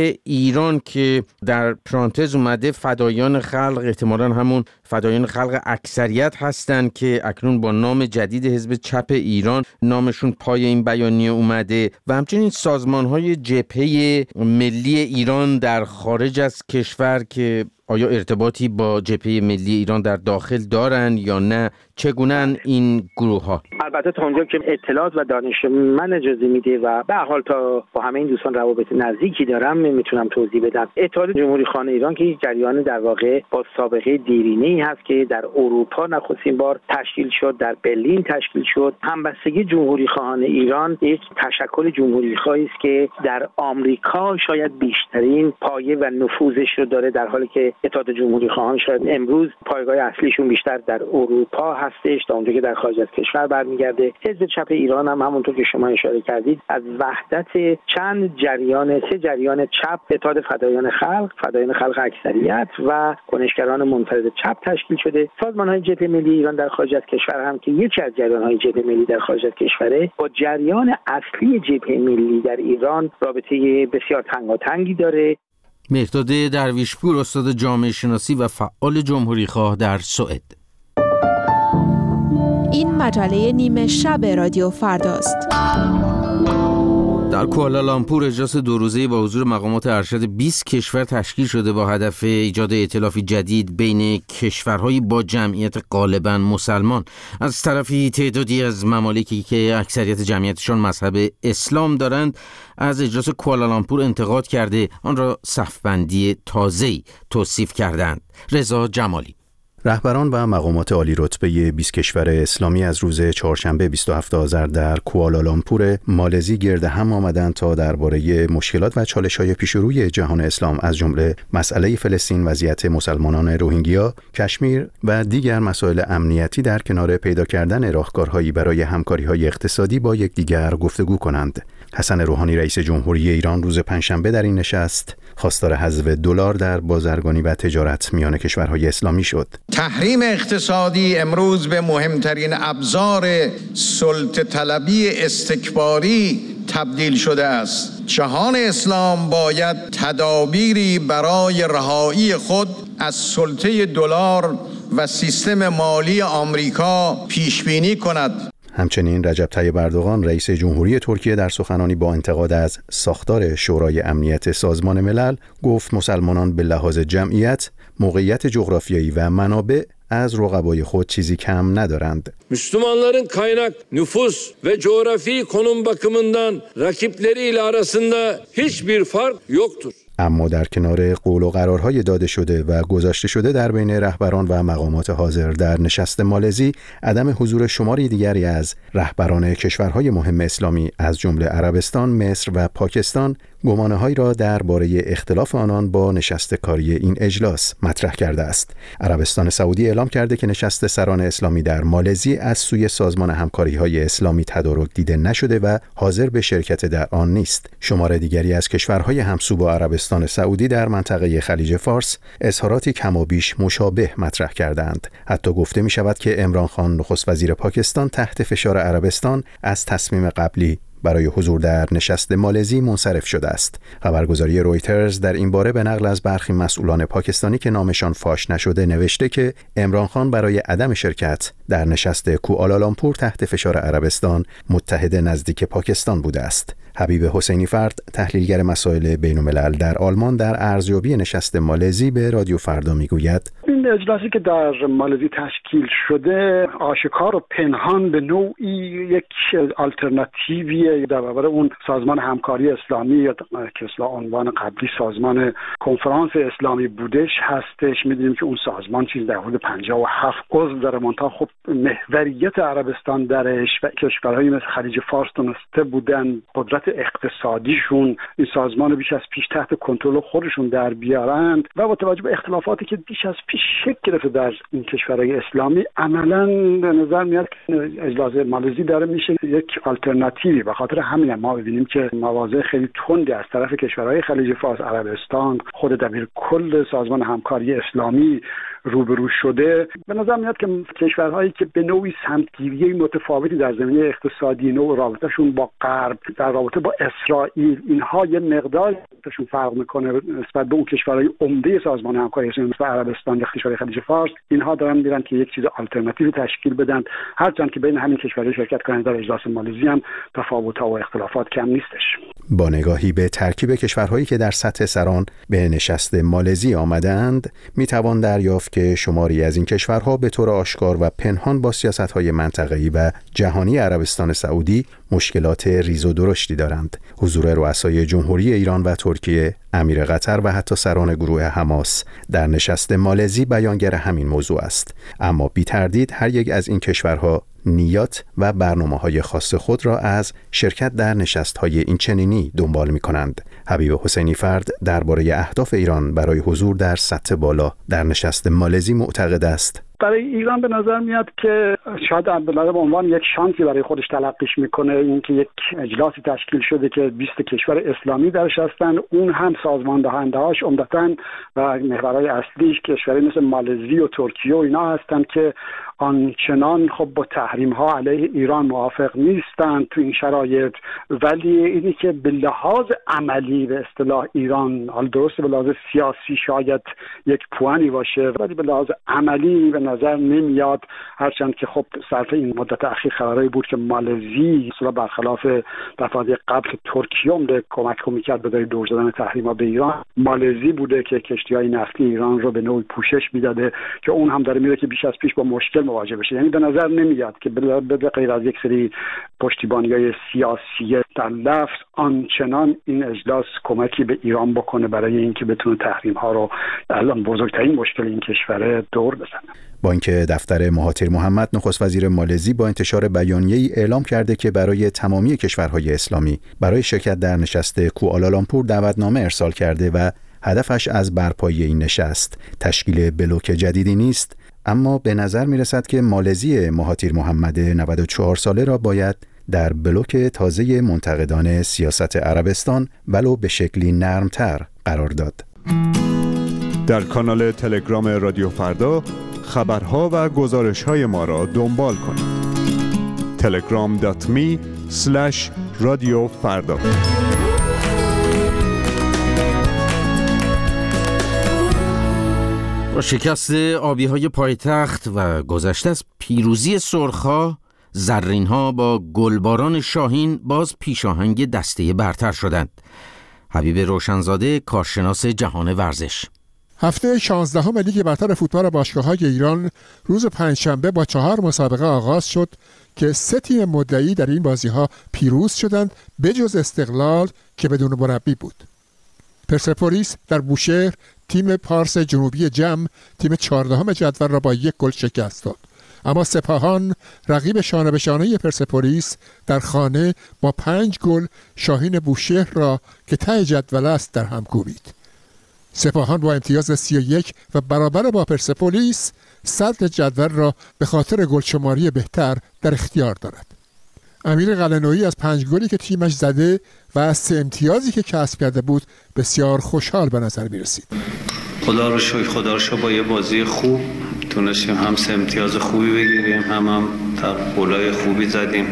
[SPEAKER 1] ایران که در پرانتز اومده فدایان خلق، احتمالاً همون فدایان خلق اکثریت هستن که اکنون با نام جدید حزب چپ ایران نامشون پای این بیانیه اومده، و همچنین سازمان‌های جبهه ملی ایران در خارج از کشور که آیا ارتباطی با جبهه ملی ایران در داخل دارن یا نه؟ چگونن این گروه ها؟
[SPEAKER 6] البته تا اونجا که اطلاعات و دانش من اجازه میده و به هر حال تا با همه این دوستان روابط نزدیکی دارم میتونم توضیح بدم. اتحاد جمهوری خواهان ایران که یک جریان در واقع با سابقه دیرینه‌ای هست که در اروپا نخستین بار تشکیل شد، در برلین تشکیل شد. همبستگی جمهوری خواهان ایران یک تشکل جمهوری خواهی است که در آمریکا شاید بیشترین پایه و نفوذش رو داره، در حالی که اتحاد جمهوری خواهان شاید امروز پایگاه اصلیشون بیشتر در اروپا هستش تا اونجا که در خارج از کشور برمیگرده. حزب چپ ایران هم همونطور که شما اشاره کردید از وحدت سه جریان چپ، اتحاد فدایان خلق اکثریت و کنشگران منفرد چپ تشکیل شده. سازمان‌های جبهه ملی ایران در خارج از کشور هم که یکی از جریان‌های جبهه ملی در خارج از کشوره، با جریان اصلی جبهه ملی در ایران رابطه بسیار تنگاتنگی داره.
[SPEAKER 1] مهرداد درویشپور، استاد جامعه شناسی و فعال جمهوری خواه در سوئد.
[SPEAKER 9] این مجله نیمه شب رادیو فرداست.
[SPEAKER 1] در کوالالامپور اجلاس 2 روزه‌ای با حضور مقامات ارشد 20 کشور تشکیل شده با هدف ایجاد ائتلافی جدید بین کشورهای با جمعیت غالباً مسلمان. از طرفی تعدادی از ممالکی که اکثریت جمعیتشان مذهب اسلام دارند از اجلاس کوالالامپور انتقاد کرده آن را صف‌بندی تازه‌ای توصیف کردند. رضا جمالی.
[SPEAKER 14] رهبران و مقامات عالی رتبه 20 کشور اسلامی از روز چهارشنبه 27 آذر در کوالالامپور مالزی گرد هم آمدند تا درباره مشکلات و چالش‌های پیشروی جهان اسلام از جمله مسئله فلسطین، وضعیت مسلمانان روهینگیا، کشمیر و دیگر مسائل امنیتی در کنار پیدا کردن راهکارهایی برای همکاری‌های اقتصادی با یکدیگر گفتگو کنند. حسن روحانی رئیس جمهوری ایران روز پنجشنبه در این نشست خواستار حذف دلار در بازرگانی و تجارت میان کشورهای اسلامی شد.
[SPEAKER 15] تحریم اقتصادی امروز به مهمترین ابزار سلطه طلبی استکباری تبدیل شده است. جهان اسلام باید تدابیری برای رهایی خود از سلطه دلار و سیستم مالی آمریکا پیش بینی کند.
[SPEAKER 14] همچنین رجب طیب اردوغان رئیس جمهوری ترکیه در سخنانی با انتقاد از ساختار شورای امنیت سازمان ملل گفت مسلمانان به لحاظ جمعیت، موقعیت جغرافیایی و منابع از رقبای خود چیزی کم ندارند.
[SPEAKER 16] Müslümanların kaynak, nüfus ve coğrafi konum bakımından rakipleriyle arasında hiçbir fark yoktur.
[SPEAKER 14] اما در کنار قول و قرارهای داده شده و گذاشته شده در بین رهبران و مقامات حاضر در نشست مالزی، عدم حضور شماری دیگری از رهبران کشورهای مهم اسلامی از جمله عربستان، مصر و پاکستان گمانه‌هایی را درباره اختلاف آنان با نشست کاری این اجلاس مطرح کرده است. عربستان سعودی اعلام کرده که نشست سران اسلامی در مالزی از سوی سازمان همکاری‌های اسلامی تدارک دیده نشده و حاضر به شرکت در آن نیست. شمار دیگری از کشورهای همسو با عربستان سعودی در منطقه خلیج فارس اظهاراتی کم و بیش مشابه مطرح کردند. حتی گفته می شود که عمران خان نخست وزیر پاکستان تحت فشار عربستان از تصمیم قبلی برای حضور در نشست مالزی منصرف شده است. خبرگزاری رویترز در این باره به نقل از برخی مسئولان پاکستانی که نامشان فاش نشده نوشته که عمران خان برای عدم شرکت در نشست کوالالامپور تحت فشار عربستان متحد نزدیک پاکستان بوده است. حبیب حسینی فرد، تحلیلگر مسائل بین‌الملل در آلمان، در ارزیابی نشست مالزی به رادیو فردا میگوید
[SPEAKER 17] این اجلاسی که در مالزی تشکیل شده آشکار و پنهان به نوعی یک آلترناتیوی در برابر اون سازمان همکاری اسلامی که اصلا عنوان قبلی سازمان کنفرانس اسلامی بودش هستش. می‌دونیم که اون سازمان چیز در حدود 57 عضو داره، منتها خب محوریت عربستان درش و کشورهای مثل خلیج فارس تونسته بودن قدرت اقتصادیشون این سازمان بیش از پیش تحت کنترل خودشون در بیارند و با توجه به اختلافاتی که بیش از پیش شکل گرفته در این کشورهای اسلامی عملاً به نظر میاد که اجلاس مالزی داره میشه یک آلترناتیوی. به خاطر همین ما ببینیم که مواضع خیلی تندی از طرف کشورهای خلیج فارس، عربستان، خود دبیر کل سازمان همکاری اسلامی روبرو شده. به نظر میاد که کشورهایی که به نوعی سمتگیری متفاوتی در زمینه اقتصادی، نوع رابطهشون با غرب، در رابطه با اسرائیل، اینها یه مقدار شون فرق میکنه نسبت به اون کشورهای عمده سازمان همکاری اسلامی مثل عربستان یا کشورهای خلیج فارس. اینها دارن میرن که یک چیز آلترناتیو تشکیل بدن، هرچند که بین همین کشورها شرکت کننده در اجلاس مالزی هم تفاوت‌ها و اختلافات کم نیستش.
[SPEAKER 14] با نگاهی به ترکیب کشورهایی که در سطح سران به نشست مالزی آمدند، میتوان دریافت که شماری از این کشورها به طور آشکار و پنهان با سیاست‌های منطقه‌ای و جهانی عربستان سعودی مشکلات ریز و درشتی دارند. حضور رؤسای جمهوری ایران و ترکیه، امیر قطر و حتی سران گروه حماس در نشست مالزی بیانگر همین موضوع است. اما بی تردید هر یک از این کشورها نیات و برنامه‌های خاص خود را از شرکت در نشست‌های این چنینی دنبال می‌کنند. حبیب حسینی فرد درباره اهداف ایران برای حضور در سطح بالا در نشست مالزی معتقد است.
[SPEAKER 17] برای ایران به نظر میاد که شاید به عنوان یک شانسی برای خودش تلقیش میکنه، اینکه یک اجلاسی تشکیل شده که 20 کشور اسلامی درش هستن، اون هم سازمان دهنده‌هاش عمدتاً و محورهای اصلیش کشوری مثل مالزی و ترکیه و اینا هستن که آنچنان خب با تحریم ها علیه ایران موافق نیستند تو این شرایط. ولی اینی که به لحاظ عملی به اصطلاح ایران، حال درسته به لحاظ سیاسی شاید یک پوانی باشه، ولی به لحاظ عملی به نظر نمیاد، هرچند که خب صرف این مدت اخیر خبرایی بود که مالزی اصلا برخلاف دفعات قبل که ترکیه هم کمک میکرد برای دور زدن تحریم ها به ایران، مالزی بوده که کشتی‌های نفتی ایران رو به نوعی پوشش میداده که اون هم داره میره که بیش از پیش با مشکل مواجه بشه. یعنی به نظر نمیاد که به غیر از یک سری پشتیبانی‌های سیاسی در لفظ آنچنان این اجلاس کمکی به ایران بکنه برای اینکه بتونه تحریم‌ها رو الان بزرگترین مشکل این کشور دور بزنه.
[SPEAKER 14] با اینکه دفتر مهاتیر محمد نخست وزیر مالزی با انتشار بیانیه‌ای اعلام کرده که برای تمامی کشورهای اسلامی برای شرکت در نشست کوالالامپور دعوتنامه ارسال کرده و هدفش از برپایی این نشست تشکیل بلوک جدیدی نیست، اما به نظر می رسد که مالزی مهاتیر محمد 94 ساله را باید در بلوک تازه منتقدان سیاست عربستان ولو به شکلی نرمتر قرار داد.
[SPEAKER 18] در کانال تلگرام رادیو فردا خبرها و گزارش‌های ما را دنبال کنید. telegram.me/radiofarda.
[SPEAKER 1] با شکست آبی‌های پایتخت و گذشته از پیروزی سرخ‌ها، زرین‌ها با گلباران شاهین باز پیشاهنگ دسته برتر شدند. حبیب روشنزاده، کارشناس جهان ورزش.
[SPEAKER 19] هفته 16 لیگ برتر فوتبال باشگاه‌های ایران روز پنجشنبه با 4 مسابقه آغاز شد که 3 تیم مدعی در این بازی‌ها پیروز شدند بجز استقلال که بدون مربی بود. پرسپولیس در بوشهر تیم پارس جنوبی جم تیم 14 جدول را با 1 گل شکست داد. اما سپاهان رقیب شانه به شانه پرسپولیس در خانه با 5 گل شاهین بوشهر را که ته جدول است در هم کوبید. سپاهان با امتیاز 31 و برابر با پرسپولیس صدر جدول را به خاطر گلشماری بهتر در اختیار دارد. امیر قلعه‌نویی از 5 گلی که تیمش زده و از 3 امتیازی که کسب کرده بود بسیار خوشحال به نظر می رسید.
[SPEAKER 20] خدا رو شکر با یه بازی خوب تونستیم هم 3 امتیاز خوبی بگیریم، هم گلای خوبی زدیم.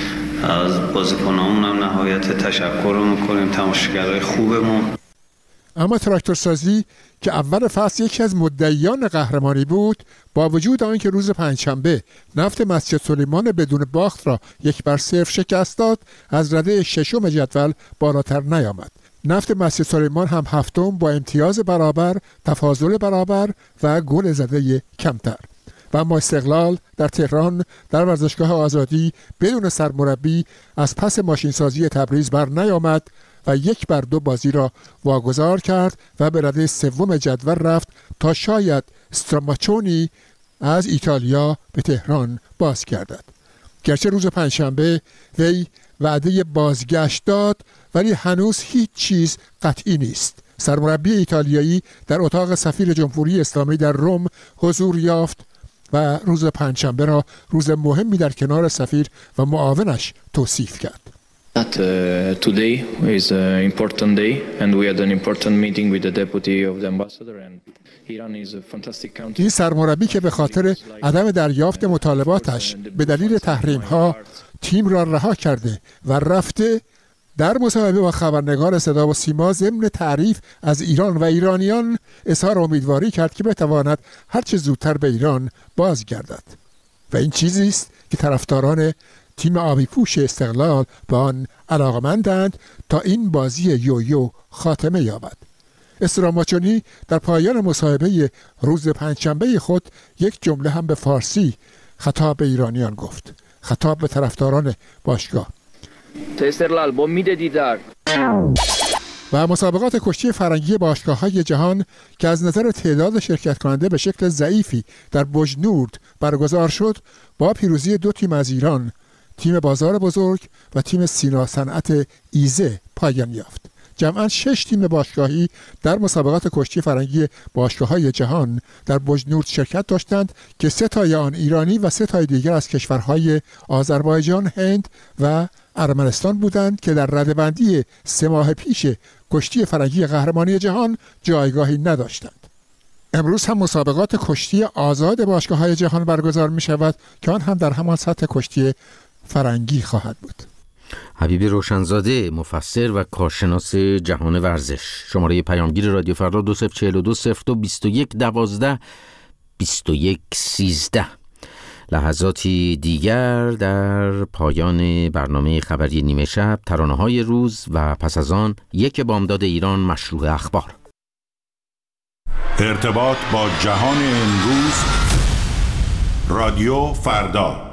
[SPEAKER 20] از بازیکنامون هم نهایت تشکر میکنیم، تماشاگرای خوبمون.
[SPEAKER 19] اما تراکتورسازی که اول فصل یکی از مدعیان قهرمانی بود، با وجود آنکه روز پنجشنبه نفت مسجد سلیمان بدون باخت را 1-0 شکست داد، از رده 6 جدول بالاتر نیامد. نفت مسجد سلیمان هم 7 با امتیاز برابر، تفاضل برابر و گل زده کمتر. و اما استقلال در تهران در ورزشگاه آزادی بدون سرمربی از پس ماشینسازی تبریز بر نیامد و 1-2 بازی را واگذار کرد و به رده 3 جدول رفت تا شاید استراماچونی از ایتالیا به تهران باز گردد. گرچه روز پنجشنبه وی وعده بازگشت داد، ولی هنوز هیچ چیز قطعی نیست. سرمربی ایتالیایی در اتاق سفیر جمهوری اسلامی در روم حضور یافت و روز پنجشنبه را روز مهمی در کنار سفیر و معاونش توصیف کرد.
[SPEAKER 21] Today is an important day and we had an important meeting with the deputy of the ambassador and Iran is a fantastic country.
[SPEAKER 19] این سرمربی که به خاطر عدم دریافت مطالباتش به دلیل تحریم‌ها تیم را رها کرده و رفته، در مصاحبه با خبرنگار صدا و سیما ضمن تعریف از ایران و ایرانیان اظهار امیدواری کرد که بتواند هر چه زودتر به ایران بازگردد. و این چیزی است که طرفداران تیم آبی پوش استقلال به آن علاقمندند تا این بازی یویو خاتمه یابد. استراماچونی در پایان مصاحبه روز پنجشنبه خود یک جمله هم به فارسی خطاب به ایرانیان گفت، خطاب به طرفداران باشگاه.
[SPEAKER 21] استقلال با امید دیدار.
[SPEAKER 19] و مسابقات کشتی فرنگی باشگاه‌های جهان که از نظر تعداد شرکت کننده به شکل ضعیفی در بوجنورد برگزار شد با پیروزی 2 تیم از ایران، تیم بازار بزرگ و تیم سینا صنعت ایزه پایان یافت. جمعاً 6 تیم باشگاهی در مسابقات کشتی فرنگی باشگاه‌های جهان در بوجنورد شرکت داشتند که 3 تای آن ایرانی و 3 تای دیگر از کشورهای آذربایجان، هند و ارمنستان بودند که در رده‌بندی 3 ماه پیش کشتی فرنگی قهرمانی جهان جایگاهی نداشتند. امروز هم مسابقات کشتی آزاد باشگاه‌های جهان برگزار می‌شود که آن هم در همان سطح کشتی فرنگی خواهد بود.
[SPEAKER 1] حبیب روشنزاده، مفسر و کارشناس جهان ورزش. شماره پیامگیر رادیو فردا 2042 0221 12 21 13. لحظاتی دیگر در پایان برنامه خبری نیمه شب، ترانه‌های روز و پس از آن 1 بامداد ایران مشروع اخبار.
[SPEAKER 3] ارتباط با جهان امروز، رادیو فردا.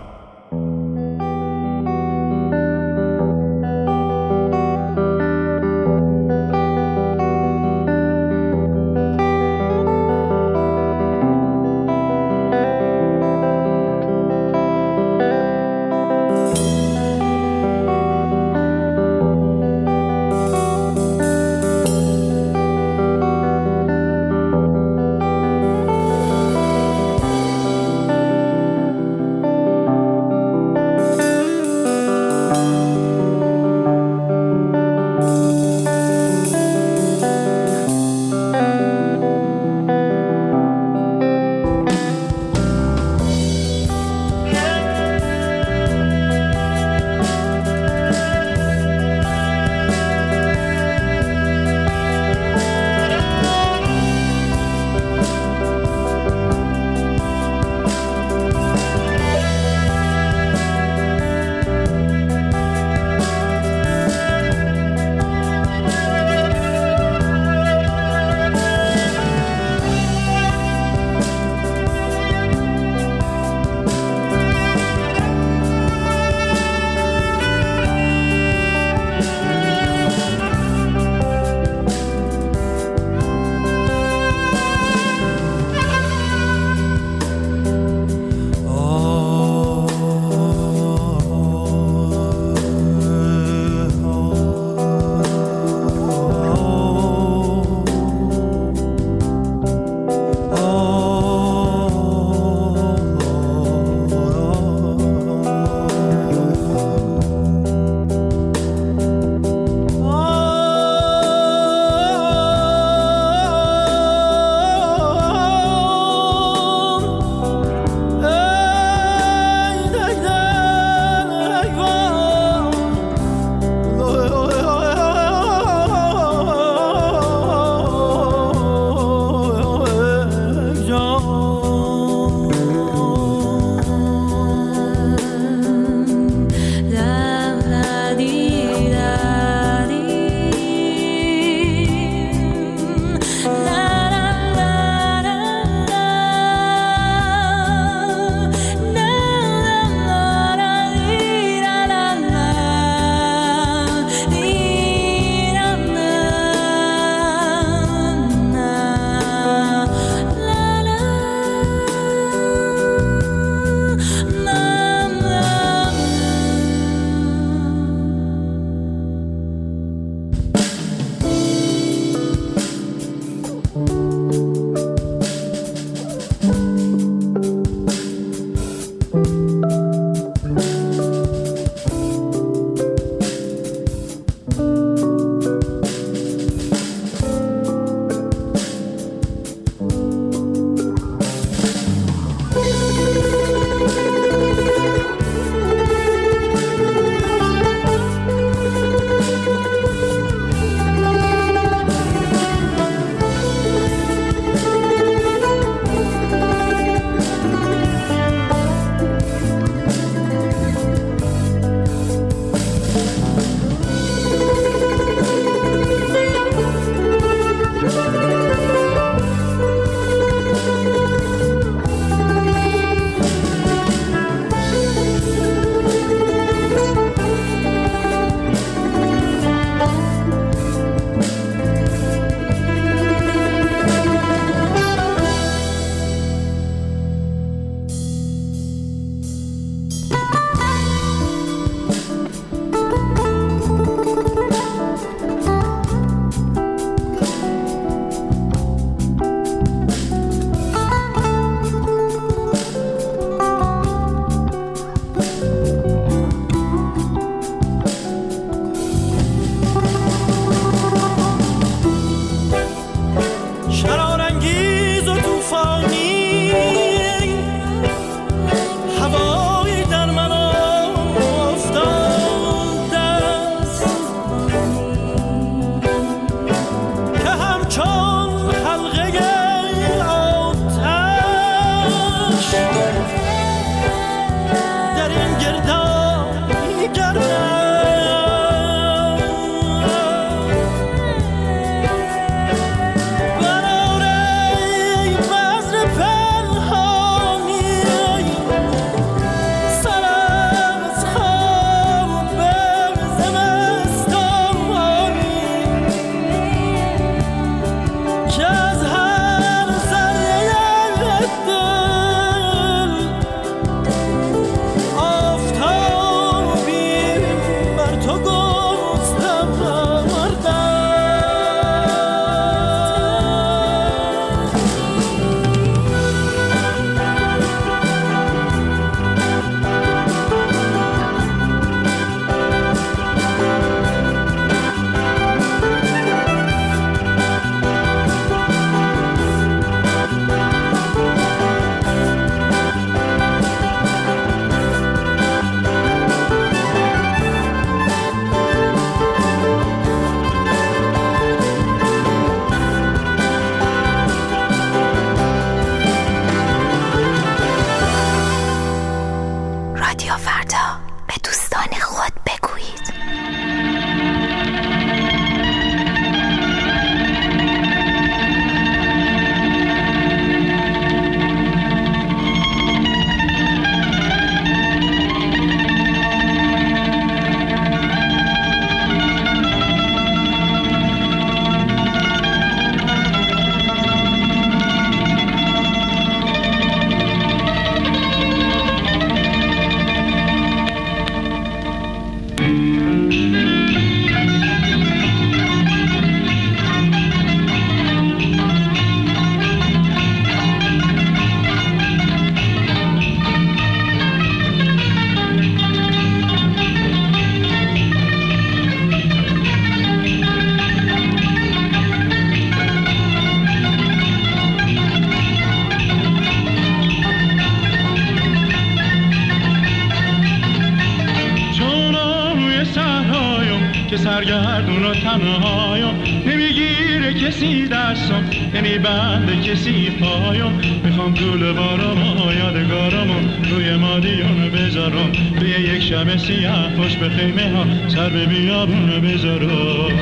[SPEAKER 2] سرگردون و تنهایم، نمیگیره کسی دستم، نمیبنده کسی پایم. میخوام گل بارم و یادگارم روی مادیون بذارم، توی یک شب سیاه پشت به خیمه ها سر به بیابون بذارم.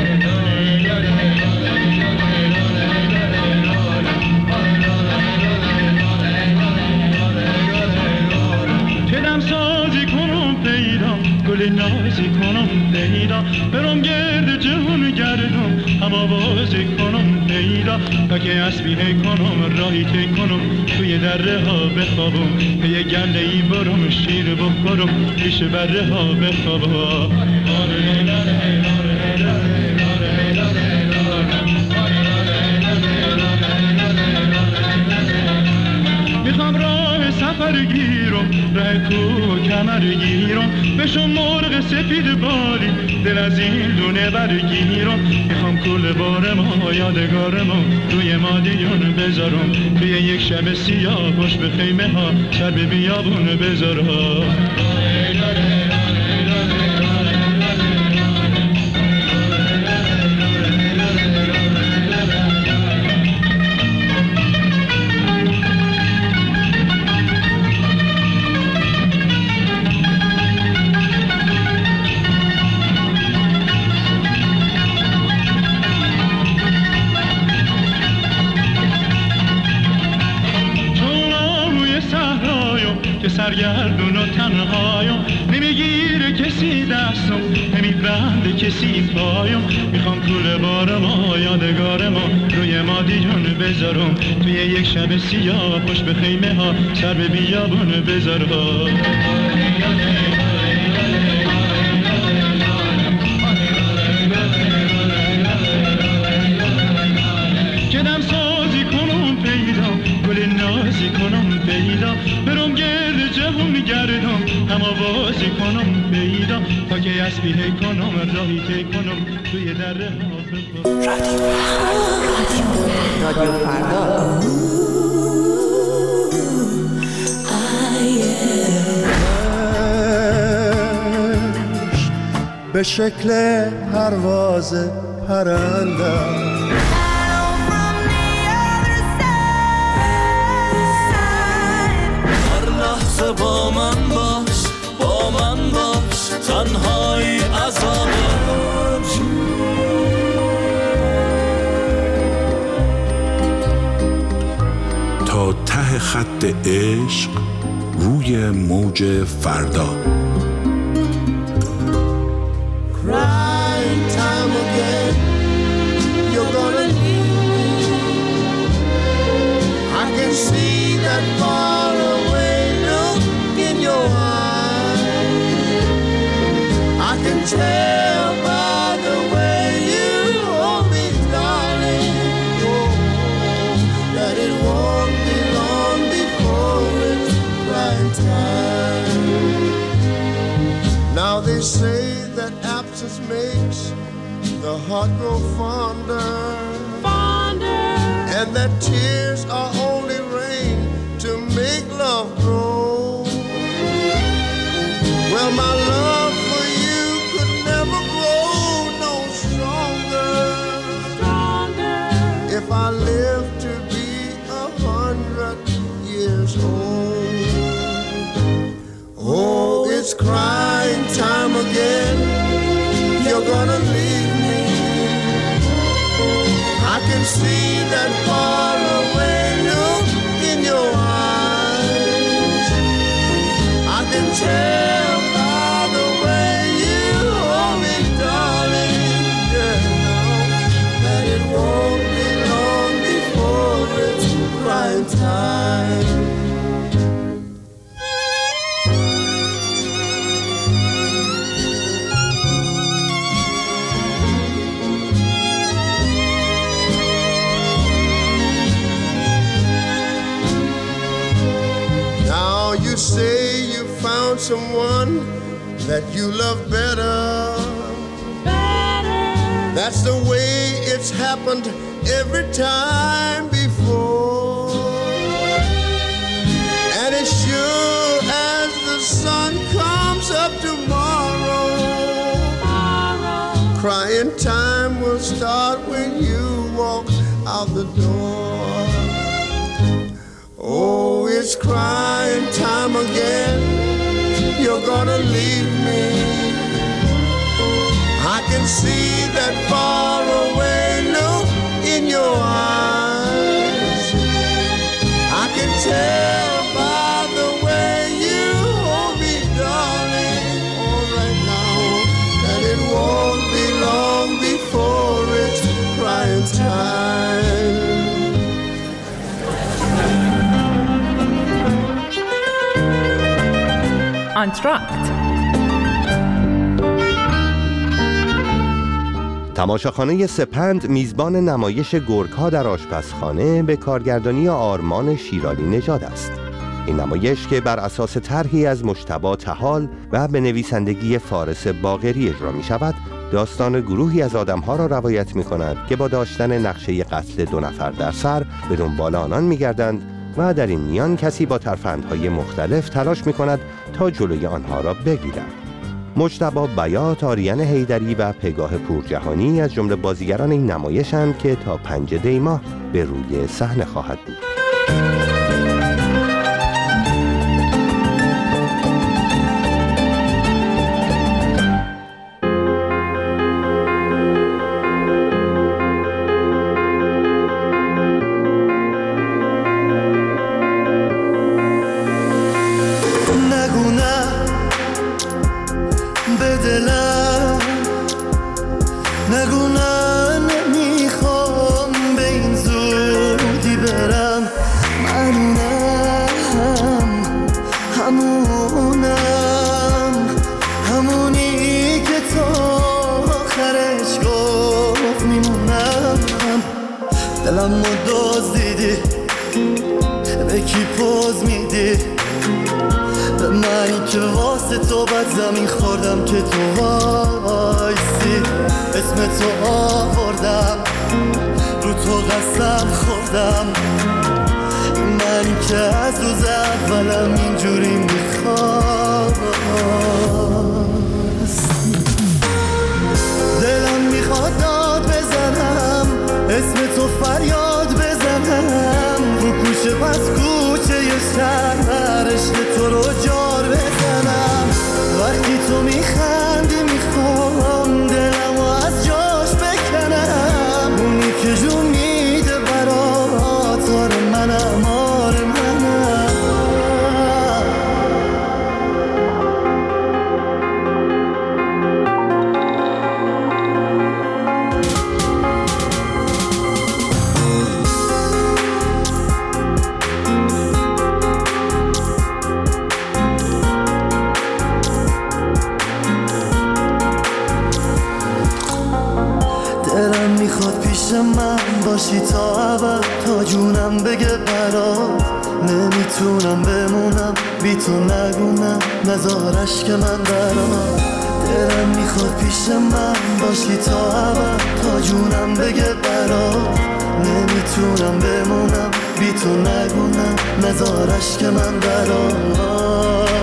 [SPEAKER 2] تدم سازی کنم پیدا، گل نازی کنم پیدا، برم گرد جهون گردم، هم آوازی کنم پیدا، تا که اسبیه کنم راهی تی کنم، توی دره ها بخوابم، یه گله ای برم شیر بخورم، پیش بره ها بخوابم. میخوام راه سفر گیرم، راه کوه کمر گیرم، بشم مرغ سفید بالی، دل از این دونه برگیرم. میخوام کل بارم و یادگارم روی مادیون بذارم، توی یک شب سیاه پشت به خیمه ها سر به بیابون بذارم. سرگردون و تنهایم، نمیگیره کسی دستم، نمیبنده کسی پایم. میخوام کل بارم و یادگارم روی مادیون بذارم، توی یک شب سیاه پشت به خیمه ها سر به بیابون بذارم. کدم سازی کنم پیدا، گل نازی کنم پیدا، برم گرد جهون گردم، هم آوازی کنم پیدا، تا که اسبیه کنم راهی تی کنم، توی دره ها
[SPEAKER 22] رادیو فردا.
[SPEAKER 23] به شکل پرواز پرنده
[SPEAKER 22] با من باش، با من باش، تنهایی عذابه.
[SPEAKER 3] تا ته خط عشق روی موج فردا.
[SPEAKER 23] Crying time again, you're gonna leave me. say that absence makes the heart grow fonder, and that tears are only rain to make love grow. Well, my love for you could never grow no stronger if I live to be 100 years old. Oh, it's crying time again. You're gonna leave me. I can see that far away look in your eyes. I can tell by the way you hold me, darling, that it won't be long before it's crying time. You say you found someone that you love better. That's the way it's happened every time before. And as sure as the sun comes up tomorrow, crying time will start when you walk out the door. Oh, it's crying time again. You're gonna leave me. I can see that far away look in your eyes. I can tell by the way you hold me, darling, all right now, that it won't be long before it's crying time.
[SPEAKER 4] آنتراکت.
[SPEAKER 7] تماشاخانه سپند میزبان نمایش گرگ‌ها در آشپزخانه به کارگردانی آرمان شیرالی نژاد است. این نمایش که بر اساس طرحی از مجتبی طحال و به نویسندگی فارس باقری اجرا می شود، داستان گروهی از آدم‌ها را روایت می کند که با داشتن نقشه قتل 2 نفر در سر به دنبال آنان می گردند و در این میان کسی با ترفندهای مختلف تلاش می کند تا جلوی آنها را بگیرد. مجتبی بیات، آریان حیدری و پگاه پورجهانی از جمله بازیگران این نمایشند که تا 5 دی ماه به روی صحنه خواهد بود.
[SPEAKER 23] زمین خوردم که تو وایسی، اسم تو آوردم، رو تو قسم خوردم، من که از روز اولم اینجوری میخواست. دلم میخواد داد بزنم، اسم تو فریاد بزنم، رو کوچه پس کوچه شهر عشق تو رو جار بزنم. وقتی تو میخندی میخوام دلمو از جاش بکنم، اونی که جون میده برات آره منم آره منم. من باشی تا ابد، تا جونم بگه برات نمیتونم بمونم بی تو، نگونم نزارش که من برات دلم میخواد پیش من باشی تا ابد، تا جونم بگه برات نمیتونم بمونم بی تو، نگونم نزارش که من برات.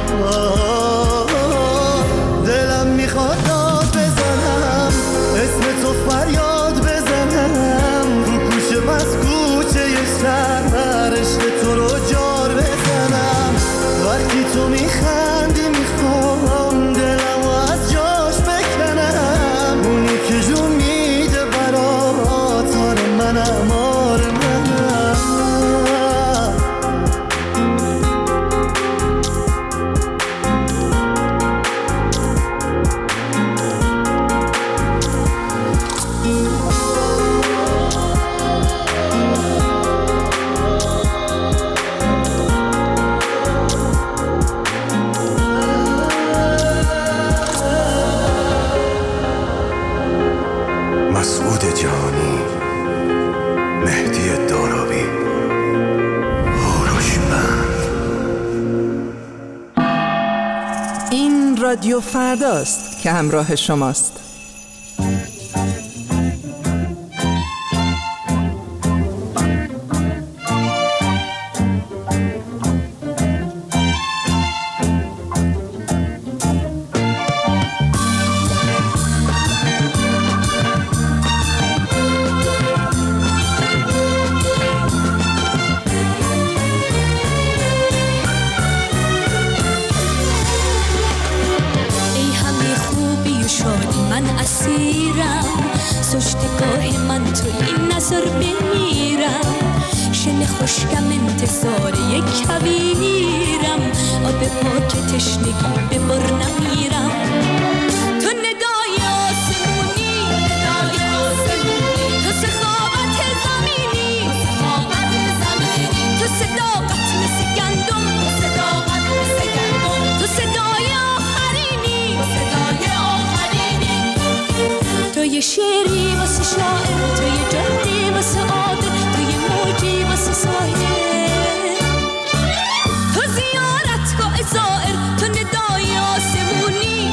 [SPEAKER 23] دلم میخواد داد بزنم، اسم تو فریاد بزنم، رو کوچه بس کوچه شهر عشق تو رو جار بزنم. وقتی تو میخندی میخوام دلم رو از جاش بکنم، اونی که جون میده برات آره منم آره منم.
[SPEAKER 4] مسعود جانی، مهدی دارابی، هوروشبند.
[SPEAKER 22] این رادیو فرداست که همراه شماست.
[SPEAKER 5] سجدگاه من تو این نظر بمیرم، شل خوشگم انتظار یک کویرم، آب پاک تشنگی به بر نمیرم. تو ندای آسمونی، تو سخاوت زمینی، تو صداقت مثل گندم، تو صدای آخرینی، تو یه شعری واسه شاعر، تو یه جادی واسه عادل، تو یه موجی واسه ساحل، تو زیارتگاه زائر، تو ندای آسمونی،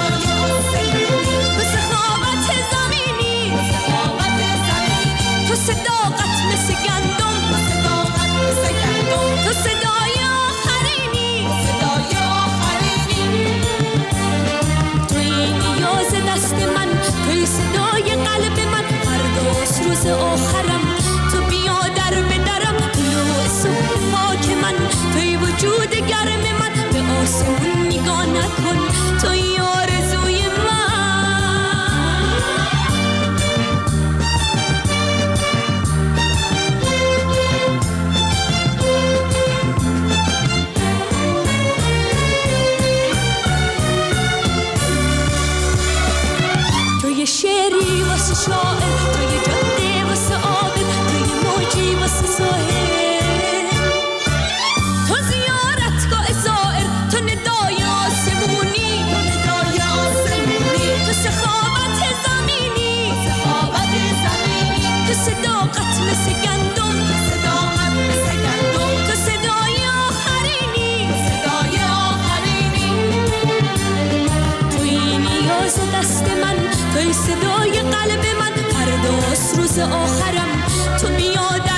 [SPEAKER 5] تو سخاوت زمینی، تو صداقت مثل گندم، تو صدای آخرینی، تو این نیاز دست من، توی صدای قلب من، فرداست روز آخرم، تو بیا در به درم، طلوع صبح پاک من، توی وجود گرم من، به آسمون نگاه نکن، توی آرزوی من. تو یه شعری واسه شاعر، تو یه جاده واسه عابر، تو یه موجی واسه ساحل، تو زیارتگاه زائر، تو ندای آسمونی، تو سخاوت زمینی، تو صداقت مثل گندم، تو صدای آخرینی، تو این نیاز دست من، توی صدای قلب من، فرداست روز آخرم، تو بیا